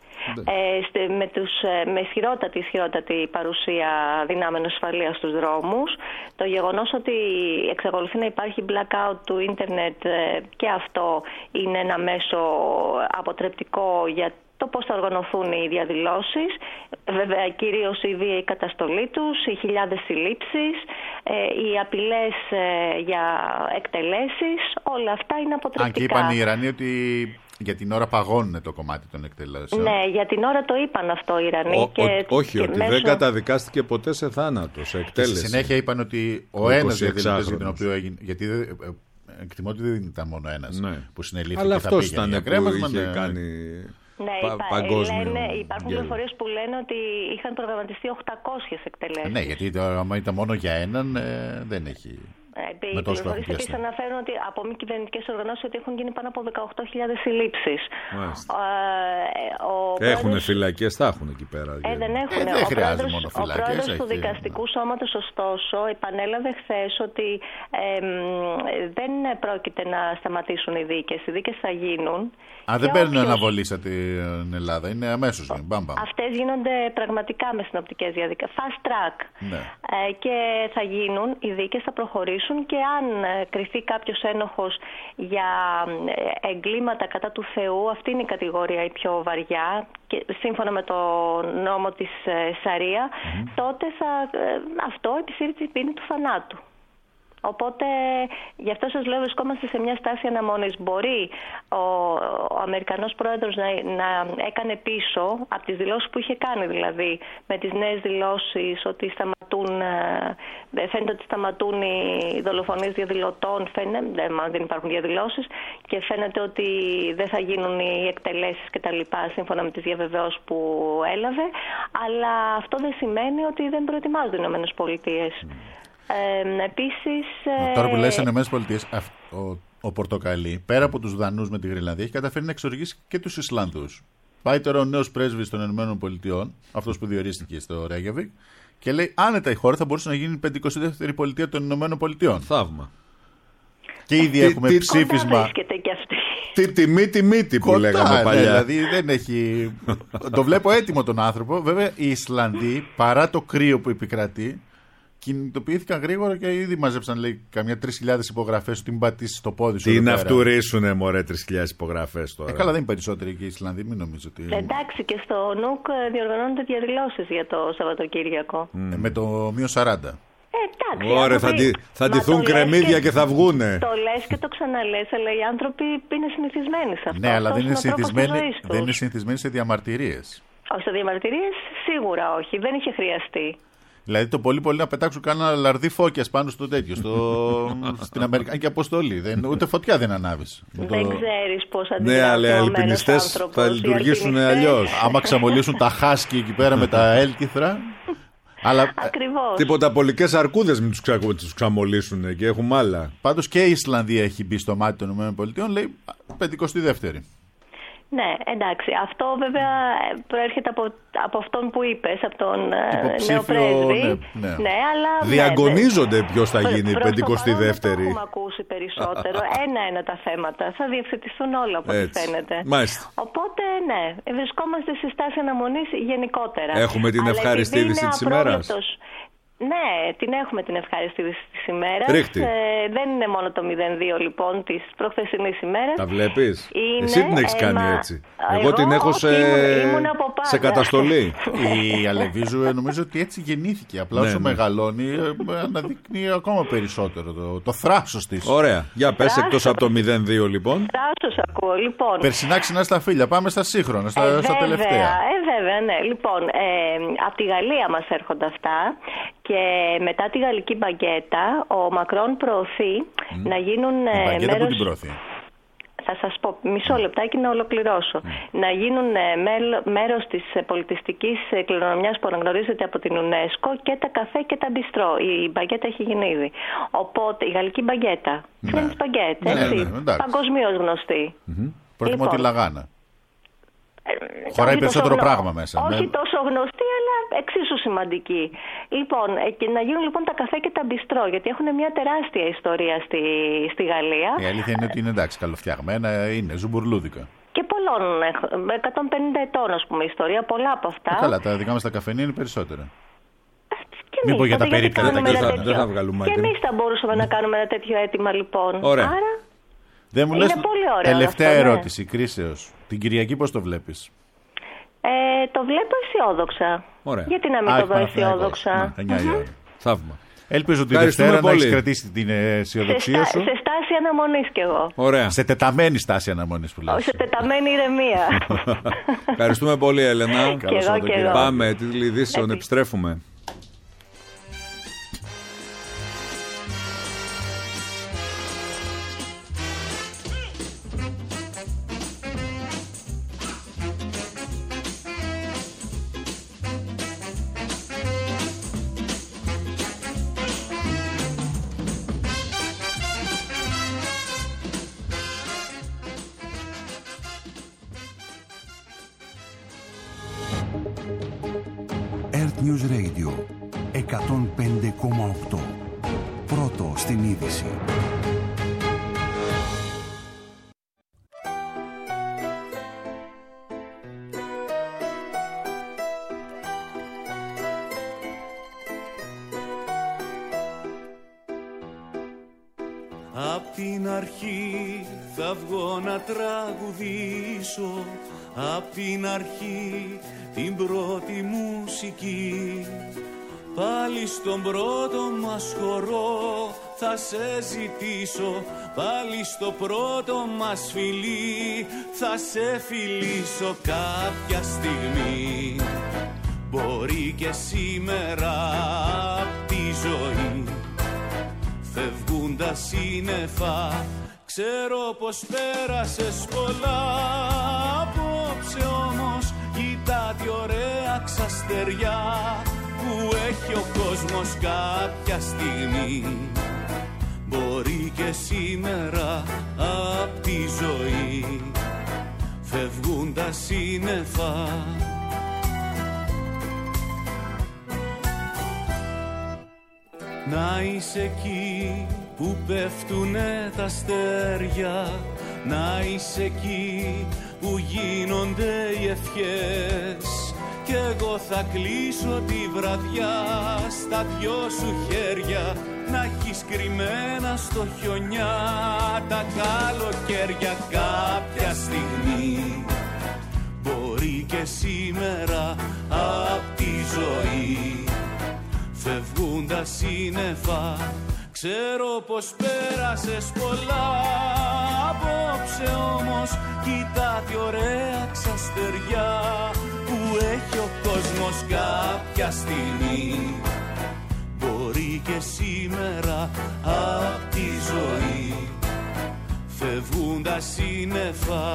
Με ισχυρότατη παρουσία δυνάμεων ασφαλείας στους δρόμους. Το γεγονός ότι εξακολουθεί να υπάρχει blackout του ίντερνετ και αυτό είναι ένα μέσο αποτρεπτικό για το πώς θα οργανωθούν οι διαδηλώσεις. Βέβαια κυρίως η βίαιη καταστολή τους, οι χιλιάδες συλλήψεις, οι απειλές για εκτελέσεις, όλα αυτά είναι αποτρεπτικά. Αν και είπαν οι Ιρανοί ότι για την ώρα παγώνουν το κομμάτι των εκτελέσεων. Ναι, για την ώρα το είπαν αυτό οι Ιρανοί. Όχι, ότι δεν καταδικάστηκε ποτέ σε θάνατο, σε εκτέλεση. Στη συνέχεια είπαν ότι ο ένας διαδηλωτής για τον οποίο έγινε. Γιατί εκτιμώ ότι δεν ήταν μόνο ένας που συνελήφθηκε. Αλλά αυτός ήταν που είχε κάνει. Ναι, υπάρχουν πληροφορίες που λένε ότι είχαν προγραμματιστεί 800 εκτελέσεις. Ναι, γιατί άμα ήταν μόνο για έναν, δεν έχει. Οι πληροφορίες επίσης αναφέρουν ότι από μη κυβερνητικές οργανώσεις ότι έχουν γίνει πάνω από 18.000 συλλήψεις. Έχουν φυλακές, θα έχουν εκεί πέρα. Δεν έχουν. Δεν χρειάζεται μόνο φυλακές. Ο πρόεδρος του δικαστικού σώματος, ωστόσο, επανέλαβε χθες ότι δεν πρόκειται να σταματήσουν οι δίκες. Οι δίκες θα γίνουν. Δεν παίρνουν αναβολή στην Ελλάδα, είναι αμέσως. Αυτές γίνονται πραγματικά με συνοπτικές διαδικασίες. Fast track. Ναι. Και θα γίνουν, οι δίκες θα προχωρήσουν και αν κριθεί κάποιος ένοχος για εγκλήματα κατά του Θεού, αυτή είναι η κατηγορία η πιο βαριά, και σύμφωνα με το νόμο της Σαρία, τότε αυτό επισύρει την ποινή του θανάτου. Οπότε, γι' αυτό σας λέω, βρισκόμαστε σε μια στάση αναμονής. Μπορεί ο Αμερικανός πρόεδρος να έκανε πίσω από τις δηλώσεις που είχε κάνει, δηλαδή με τις νέες δηλώσεις ότι φαίνεται ότι σταματούν οι δολοφονίες διαδηλωτών, δεν υπάρχουν διαδηλώσεις, και φαίνεται ότι δεν θα γίνουν οι εκτελέσεις κτλ. Σύμφωνα με τις διαβεβαιώσεις που έλαβε. Αλλά αυτό δεν σημαίνει ότι δεν προετοιμάζονται οι ΗΠΑ. Επίσης, τώρα που λες ΗΠΑ, ο Πορτοκαλί, πέρα από τους Δανούς με τη Γρυλανδία, έχει καταφέρει να εξοργήσει και τους Ισλανδούς. Πάει τώρα ο νέος πρέσβης των ΗΠΑ, αυτός που διορίστηκε στο Ρέγιαβικ, και λέει άνετα η χώρα θα μπορούσε να γίνει η 52η πολιτεία των ΗΠΑ. Θαύμα. Και ήδη έχουμε ψήφισμα. Τι τιμή που λέγαμε παλιά. Δηλαδή δεν έχει. Το βλέπω έτοιμο τον άνθρωπο. Βέβαια οι Ισλανδοί, παρά το κρύο που επικρατεί, κινητοποιήθηκαν γρήγορα και ήδη μαζέψαν, λέει, καμιά 3.000 υπογραφές ότι μην πατήσει το πόδι σου. Τι να φτουρίσουνε, μωρέ, 3.000 υπογραφές τώρα. Καλά, δεν είναι περισσότεροι και οι Ισλανδοί, μην νομίζω ότι. Εντάξει, και στο ΝΟΚ διοργανώνονται διαδηλώσεις για το Σαββατοκύριακο. Με το -40. Εντάξει. Ωραία, θα ντυθούν κρεμμύδια και θα βγούνε. Το λες και το ξαναλες, αλλά οι άνθρωποι είναι συνηθισμένοι σε αυτό. Ναι, αλλά δεν είναι συνηθισμένοι σε διαμαρτυρίες. Σε διαμαρτυρίες σίγουρα όχι, δεν είχε χρειαστεί. Δηλαδή το πολύ να πετάξουν κανένα λαρδί φώκιας πάνω στο τέτοιο, στην Αμερικάνικη αποστολή. Ούτε φωτιά δεν ανάβεις. Δεν ξέρεις πώς αντιδρά. Ναι, αλλά οι αλπινιστές θα λειτουργήσουν αλλιώς. Άμα ξαμολύσουν τα χάσκι εκεί πέρα με τα έλκυθρα. Ακριβώς. Τίποτα πολικές αρκούδες μην τους ξαμολύσουν και έχουμε άλλα. Πάντως και η Ισλανδία έχει μπει στο μάτι των ΗΠΑ, λέει 52η. Ναι, εντάξει. Αυτό βέβαια προέρχεται από αυτόν που είπες, από τον νέο πρέσβη. Ναι, αλλά διαγωνίζονται ποιος θα γίνει η 52η. Έχουμε ακούσει περισσότερο. Ένα-ένα τα θέματα. Θα διευθετηθούν όλα από ό,τι φαίνεται. Μάλιστα. Οπότε, ναι, βρισκόμαστε σε στάση αναμονής γενικότερα. Έχουμε την ευχάριστη είδηση της ημέρας. Ναι, την έχουμε την ευχάριστη της ημέρας. Δεν είναι μόνο το 0-2 λοιπόν της προχθεσινής ημέρας. Τα βλέπεις? Εσύ την έχεις κάνει έτσι. Εγώ την έχω σε καταστολή. Η Αλεβίζου νομίζω ότι έτσι γεννήθηκε. Απλά όσο μεγαλώνει αναδεικνύει ακόμα περισσότερο το θράσος της. Ωραία. Για πες εκτός από το 0-2 λοιπόν. Θράσος ακούω λοιπόν. Περσινά ξινά στα φίλια. Πάμε στα σύγχρονα, στα τελευταία. Βέβαια, ναι. Λοιπόν, από τη Γαλλία μας έρχονται αυτά. Και μετά τη γαλλική μπαγκέτα, ο Μακρόν προωθεί να γίνουν μπαγκέτα που την προωθεί? Θα σας πω μισό λεπτάκι να ολοκληρώσω. Να γίνουν μέρος της πολιτιστικής κληρονομιάς που αναγνωρίζεται από την UNESCO και τα καφέ και τα μπιστρό. Η μπαγκέτα έχει γίνει ήδη. Οπότε η γαλλική μπαγκέτα. Είναι μπαγκέτα, έτσι. Παγκοσμίως γνωστή. Προτιμώ τη Λαγάνα. Χωράει περισσότερο πράγμα μέσα. Όχι τόσο γνωστή, αλλά εξίσου σημαντική. Λοιπόν, και να γίνουν λοιπόν τα καφέ και τα μπιστρό, γιατί έχουν μια τεράστια ιστορία στη Γαλλία. Η αλήθεια είναι ότι είναι εντάξει, καλοφτιαγμένα, είναι ζουμπουρλούδικα. Και πολλών, 150 ετών, ας πούμε, ιστορία, πολλά από αυτά. Καλά, τα δικά μας τα καφενεία είναι περισσότερα. Μην πω για τα περίπτερα τα καφενεία. Δεν θα βγάλουμε. Και εμείς θα μπορούσαμε να κάνουμε ένα τέτοιο αίτημα, λοιπόν. Ωραία. Άρα, δεν μου λες, πολύ ωραίο τελευταία αυτό, ερώτηση, κρίσεως. Την Κυριακή πώς το βλέπεις? Το βλέπω αισιόδοξα. Ωραία. Γιατί να μην το δω αισιόδοξα? 9 η ώρα. Θαύμα. Ελπίζω ότι Δευτέρα να έχεις κρατήσει την αισιοδοξία σου. Σε στάση αναμονής κι εγώ. Ωραία. Σε τεταμένη στάση αναμονής που λες. Σε τεταμένη ηρεμία. Ευχαριστούμε πολύ, Έλενα. Και εγώ. Πάμε, τίτλοι ειδήσεων, επιστρέφουμε. News Radio 105,8. Πρώτο στην είδηση. Απ' την αρχή θα βγω να τραγουδήσω, απ' την αρχή την πρώτη μουσική. Πάλι στον πρώτο μας χορό θα σε ζητήσω, πάλι στο πρώτο μας φιλί θα σε φιλήσω κάποια στιγμή. Μπορεί και σήμερα απ' τη ζωή φεύγουν τα σύννεφα, ξέρω πως πέρασες πολλά. Απόψε όμως κοίτα τι ωραία ξαστεριά που έχει ο κόσμος κάποια στιγμή. Μπορεί και σήμερα απ' τη ζωή φεύγουν τα σύννεφα. Να είσαι εκεί που πέφτουνε τα αστέρια, να είσαι εκεί που γίνονται οι ευχές, κι εγώ θα κλείσω τη βραδιά στα δυο σου χέρια, να έχεις κρυμμένα στο χιονιά τα καλοκαίρια κάποια στιγμή. Μπορεί και σήμερα απ' τη ζωή φεύγουν τα σύννεφα, ξέρω πως πέρασες πολλά. Απόψε όμως κοίτα τι ωραία ξαστεριά που έχει ο κόσμος κάποια στιγμή. Μπορεί και σήμερα απ' τη ζωή φεύγουν τα σύννεφα.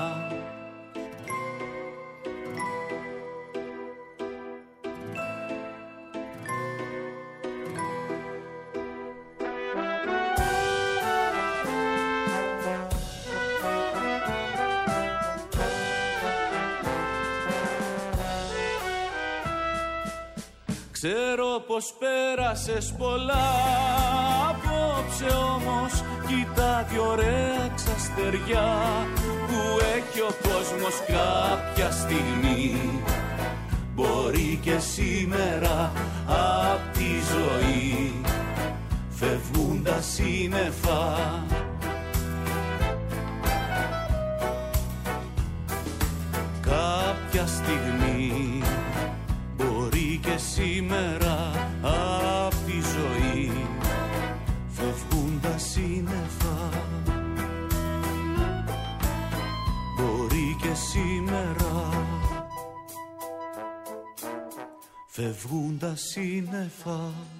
Ξέρω πως πέρασες πολλά. Απόψε όμως κοίτα τι ωραία ξαστεριά που έχει ο κόσμος κάποια στιγμή. Μπορεί και σήμερα απ' τη ζωή φεύγουν τα σύννεφα. Κάποια στιγμή μπορεί και σήμερα απ' τη ζωή φεύγουν τα σύννεφα. Μπορεί και σήμερα φεύγουν τα σύννεφα.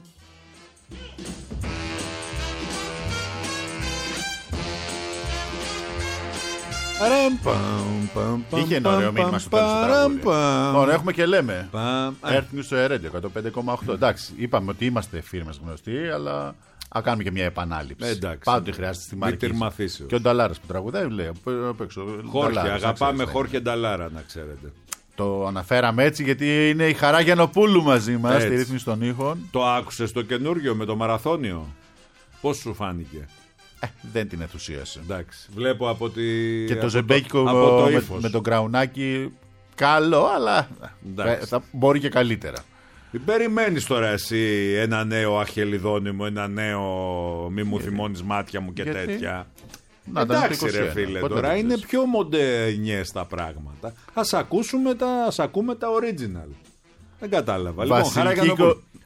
Είχε ένα ωραίο μήνυμα στο τέλος του τραγούδι. Ωραία, έχουμε και λέμε. Earth News Radio 105,8. Εντάξει, είπαμε ότι είμαστε φίρμες γνωστοί, αλλά α κάνουμε και μια επανάληψη. Πάντοτε χρειάζεται στη μάρκη. Και ο Νταλάρας που τραγουδάει λέει απ' έξω. Χόρχε, αγαπάμε Χόρχε Νταλάρα, να ξέρετε. Το αναφέραμε έτσι γιατί είναι η Χαρά Γιαννοπούλου μαζί μας στη ρύθμιση των ήχων. Το άκουσες το καινούριο με το μαραθώνιο? Πώς σου φάνηκε? Δεν την ενθουσίασε. Εντάξει, βλέπω από τη... Και το ζεμπέκικο με τον κραουνάκι καλό, αλλά θα μπορεί και καλύτερα. Περιμένεις τώρα εσύ ένα νέο Αχελιδόνιμο, ένα νέο μη μου θυμώνεις μάτια μου και τέτοια? Εντάξει ρε φίλε, τώρα είναι πιο μοντενιές τα πράγματα. Ας ακούμε τα original. Δεν κατάλαβα.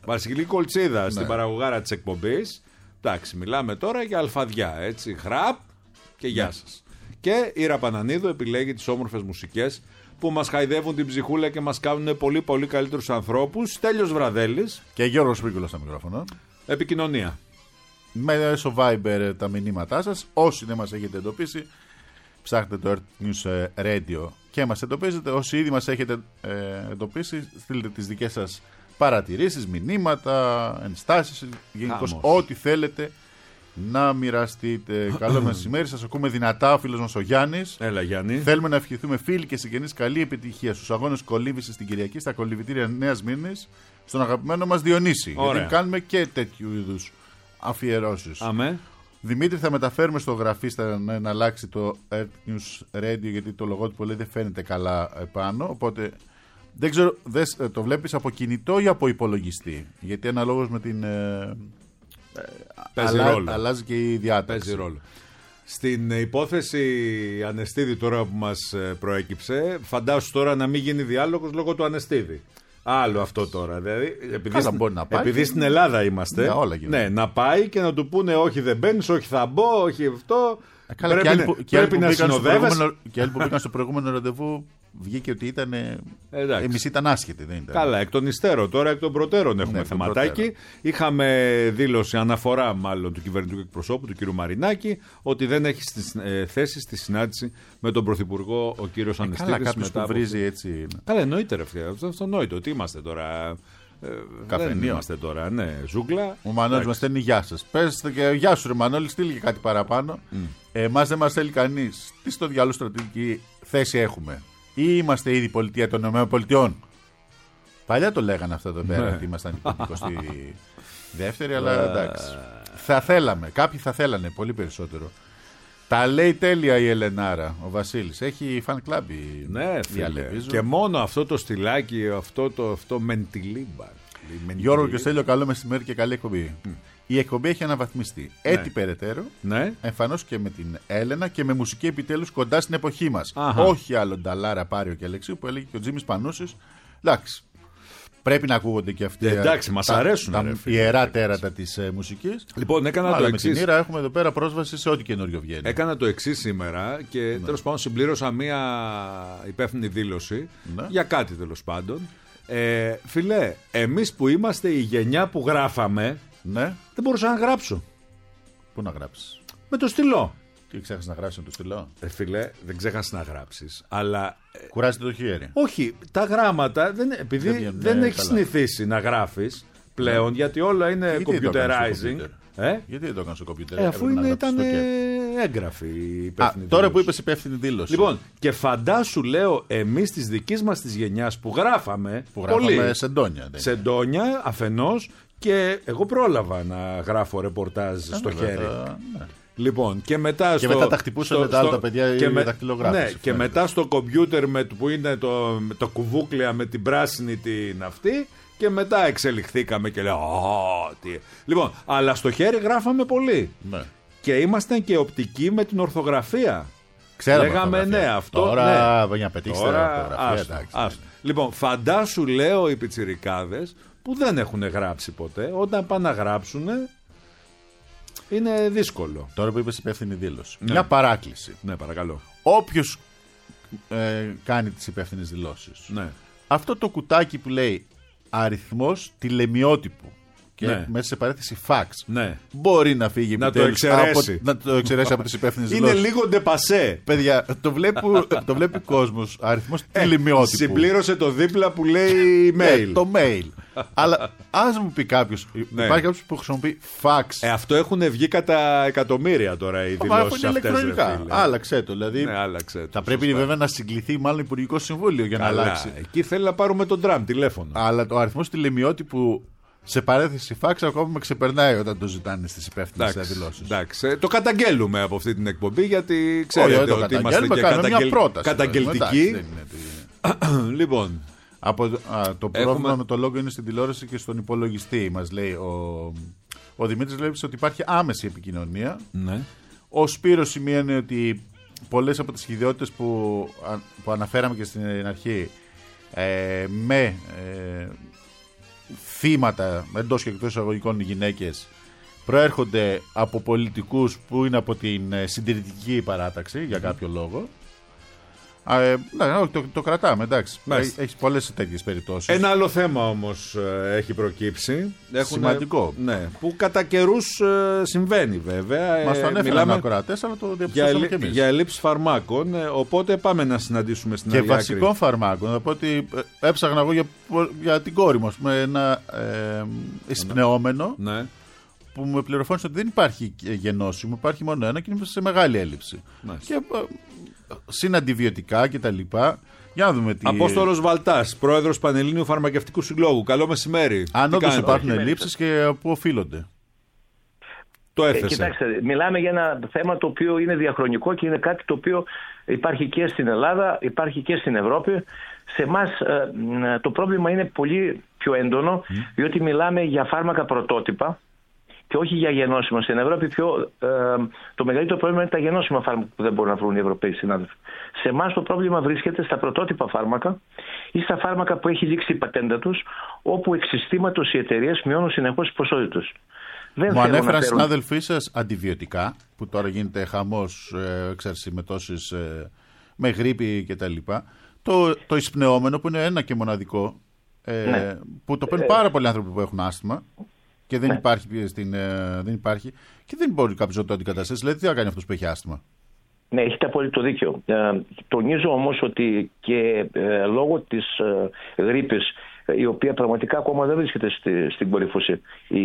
Βασιλική Κολτσίδα στην παραγωγάρα της εκπομπής. Εντάξει, μιλάμε τώρα για αλφαδιά, έτσι. Χραπ και γεια σας. Και η Ραπανανίδου επιλέγει τις όμορφες μουσικές που μας χαϊδεύουν την ψυχούλα και μας κάνουν πολύ πολύ καλύτερους ανθρώπους. Στέλιος Βραδέλης Και Γιώργος Πίκουλος στα μικρόφωνα. επικοινωνία. Μέσω Viber τα μηνύματά σας. Όσοι δεν μας έχετε εντοπίσει, ψάχνετε το Earth News Radio και μας εντοπίζετε. Όσοι ήδη μας έχετε εντοπίσει, στείλτε τις δικές σας παρατηρήσεις, μηνύματα, ενστάσεις, γενικώς ό,τι θέλετε να μοιραστείτε. Καλό μεσημέρι, σας ακούμε δυνατά. Ο φίλος μας ο Γιάννης. Έλα Γιάννη. Θέλουμε να ευχηθούμε φίλοι και συγγενείς καλή επιτυχία στους αγώνες κολύμβησης την Κυριακή στα κολυμβητήρια Νέας Μήνης, στον αγαπημένο μας Διονύση. Ωραία. Γιατί κάνουμε και τέτοιου είδους αφιερώσεις. Αμέ. Δημήτρη, θα μεταφέρουμε στο γραφίστα να αλλάξει το Earth News Radio, γιατί το λογότυπο λέει δεν φαίνεται καλά επάνω. Οπότε δεν ξέρω, το βλέπεις από κινητό ή από υπολογιστή? Γιατί αναλόγως με την. Αλλάζει και η διάταξη. Παίζει ρόλο. Στην υπόθεση Ανεστίδη τώρα που μας προέκυψε, φαντάσου τώρα να μην γίνει διάλογος λόγω του Ανεστίδη. Άλλο αυτό τώρα. Δηλαδή, επειδή στην Ελλάδα είμαστε, ναι, να πάει και να του πούνε όχι δεν μπαίνεις, όχι θα μπω, όχι αυτό. Πρέπει να συνοδεύεσαι. Και άλλοι που μπήκαν στο προηγούμενο ραντεβού βγήκε ότι ήταν. Εμείς ήταν άσχετοι, δεν ήταν. Καλά, εκ των υστέρων, τώρα εκ των προτέρων έχουμε θεματάκι. Είχαμε δήλωση, αναφορά μάλλον του κυβερνητικού εκπροσώπου, του κ. Μαρινάκη, ότι δεν έχει θέση στη συνάντηση με τον Πρωθυπουργό ο κ. Ανεστίδης. Καλά, κάποιος που βρίζει έτσι. Καλά, εννοείται ρε φίλε, αυτό εννοείται. Τι είμαστε τώρα. Δεν είμαστε τώρα, ναι, ζούγκλα. Ο Μανώλης μας στέλνει γεια σας. Πες και γεια σου, ρε Μανώλη, στείλει και κάτι παραπάνω. Εμάς δεν μας θέλει κανείς. Τι στο διάλογο στρατηγική θέση έχουμε? Ή είμαστε ήδη πολιτεία των ΗΠΑ? Παλιά το λέγανε αυτό εδώ πέρα, ότι ήμασταν η 22η, αλλά εντάξει. Θα θέλαμε, κάποιοι θα θέλανε πολύ περισσότερο. Τα λέει τέλεια η Ελενάρα, ο Βασίλης. Έχει fan club η Αλεβίζου. Και μόνο αυτό το στυλάκι, αυτό μεντιλίμπα. Γιώργο και Στέλιο, καλό μεσημέρι και καλή εκπομπή. Η εκπομπή έχει αναβαθμιστεί. Έτσι περαιτέρω. Εμφανώς και με την Έλενα και με μουσική επιτέλους κοντά στην εποχή μας. Όχι άλλο Νταλάρα, Πάριο και Αλεξίου που έλεγε και ο Τζίμις Πανούσης. Εντάξει. Πρέπει να ακούγονται και αυτοί. Εντάξει, μας αρέσουν τα ιερά τέρατα της μουσικής. Λοιπόν, έκανα το εξής. Με την Ήρα έχουμε εδώ πέρα πρόσβαση σε ό,τι καινούριο βγαίνει. Έκανα το εξής σήμερα και τέλος πάντων συμπλήρωσα μία υπεύθυνη δήλωση για κάτι τέλος πάντων. Φιλέ, εμείς που είμαστε η γενιά που γράφαμε, δεν μπορούσα να γράψω. Πού να γράψεις? Με το στυλό. Τι ξέχασες να γράψεις με το στυλό? Φιλέ, δεν ξέχασες να γράψεις. Αλλά. Κουράζεται το χέρι. Όχι, τα γράμματα δεν έχεις συνηθίσει να γράφεις πλέον, γιατί όλα είναι computerizing. Γιατί δεν το έκανες στο computer? Αφού ήταν έγγραφη η υπεύθυνη. Τώρα που είπες υπεύθυνη δήλωση. Λοιπόν, και φαντάσου, λέω, εμείς της δικής μας της γενιάς που γράφαμε. Πολύ σεντόνια. Σεντόνια αφενός, και εγώ πρόλαβα να γράφω ρεπορτάζ στο χέρι. Λοιπόν, και μετά τα χτυπούσαν τα άλλα τα παιδιά οι δακτυλογράφοι. Ναι, και μετά στο κομπιούτερ που είναι το κουβούκλια με την πράσινη την αυτή. Και μετά εξελιχθήκαμε και λέω Λοιπόν, αλλά στο χέρι γράφαμε πολύ. Ναι. Και ήμασταν και οπτικοί με την ορθογραφία. Ξέραμε. Λέγαμε αυτό. Τώρα για να πετύχεις την ορθογραφία. Λοιπόν, φαντάσου, λέω, οι πιτσιρικάδες που δεν έχουν γράψει ποτέ, όταν πάνε να γράψουν, είναι δύσκολο. Τώρα που είπες υπεύθυνη δήλωση. Μια παράκληση. Ναι, παρακαλώ. Όποιος κάνει τις υπεύθυνες δηλώσεις. Ναι. Αυτό το κουτάκι που λέει αριθμός τηλεμιότυπου και μέσα σε παρέθεση fax. Μπορεί να φύγει να το εξαιρέσει. Να το εξαιρέσει από τις υπεύθυνες δηλώσεις. Είναι λίγο ντεπασέ. Παιδιά, το βλέπει ο κόσμος. Αριθμός τηλεμιότυπου. Συμπλήρωσε το δίπλα που λέει mail. Το mail. Αλλά ας μου πει κάποιος, υπάρχει κάποιος που χρησιμοποιεί fax. Αυτό έχουν βγει κατά εκατομμύρια τώρα οι δηλώσεις αυτές. Άλλαξε το. Δηλαδή θα πρέπει βέβαια να συγκληθεί μάλλον Υπουργικό Συμβούλιο για να αλλάξει. Εκεί θέλει να πάρουμε τον Τραμπ τηλέφωνο. Αλλά το αριθμός τηλεμιότυπου σε παρέθεση φάξ ακόμα με ξεπερνάει όταν το ζητάνε στις υπεύθυνες δηλώσεις. Εντάξει, το καταγγέλουμε από αυτή την εκπομπή, γιατί ξέρετε ότι είμαστε και καταγγελτικοί. Λοιπόν, το πρόβλημα με το λόγο είναι στην τηλεόραση και στον υπολογιστή, μας λέει ο Δημήτρης. Λέει ότι υπάρχει άμεση επικοινωνία. Ο Σπύρος σημαίνει ότι πολλές από τις ιδιότητες που αναφέραμε και στην αρχή με θύματα, εντός και εκτός εισαγωγικών, γυναίκες, προέρχονται από πολιτικούς που είναι από την συντηρητική παράταξη για κάποιο λόγο. Το κρατάμε, εντάξει. Έχει πολλές τέτοιες περιπτώσεις. Ένα άλλο θέμα όμως έχει προκύψει. Σημαντικό. Ναι, που κατά καιρούς συμβαίνει βέβαια. Μας το ανέφεραν ακροατές, αλλά το διαπιστώσαμε και εμείς. Για ελλείψεις φαρμάκων, οπότε πάμε να συναντήσουμε στην άλλη άκρη. Και βασικών φαρμάκων. Θα πω ότι έψαχνα εγώ για την κόρη μου ένα εισπνεώμενο. Ναι. Που με πληροφόρησε ότι δεν υπάρχει γενώσιμο, υπάρχει μόνο ένα και είναι σε μεγάλη έλλειψη. Και συν αντιβιωτικά κτλ. Για να δούμε τι. Απόστολος Βαλτάς, πρόεδρος Πανελλήνιου Φαρμακευτικού Συλλόγου. Καλό μεσημέρι. Αν όντως υπάρχουν ελλείψεις και πού οφείλονται. Το έθεσε. Κοιτάξτε, μιλάμε για ένα θέμα το οποίο είναι διαχρονικό και είναι κάτι το οποίο υπάρχει και στην Ελλάδα, υπάρχει και στην Ευρώπη. Σε εμάς το πρόβλημα είναι πολύ πιο έντονο, διότι μιλάμε για φάρμακα πρωτότυπα και όχι για γενώσιμα. Στην Ευρώπη το μεγαλύτερο πρόβλημα είναι τα γενώσιμα φάρμακα που δεν μπορούν να βρουν οι Ευρωπαίοι συνάδελφοι. Σε εμάς το πρόβλημα βρίσκεται στα πρωτότυπα φάρμακα ή στα φάρμακα που έχει λήξει η πατέντα τους, όπου εξ συστήματος οι εταιρείες μειώνουν συνεχώς τις ποσότητες. Μου ανέφεραν συνάδελφοί σας αντιβιωτικά, που τώρα γίνεται χαμός εξαρσιμετώσεις με γρίπη κτλ. Το εισπνεώμενο που είναι ένα και μοναδικό, που το παίρνουν πάρα πολλοί άνθρωποι που έχουν άσθημα. Και δεν υπάρχει και δεν μπορεί κάποιος να το αντικαταστήσει. Δηλαδή, τι θα κάνει αυτός που έχει άσθημα. Ναι, έχετε απόλυτο δίκιο. Τονίζω όμως ότι και λόγω της γρίπης, η οποία πραγματικά ακόμα δεν βρίσκεται στην κορύφωση,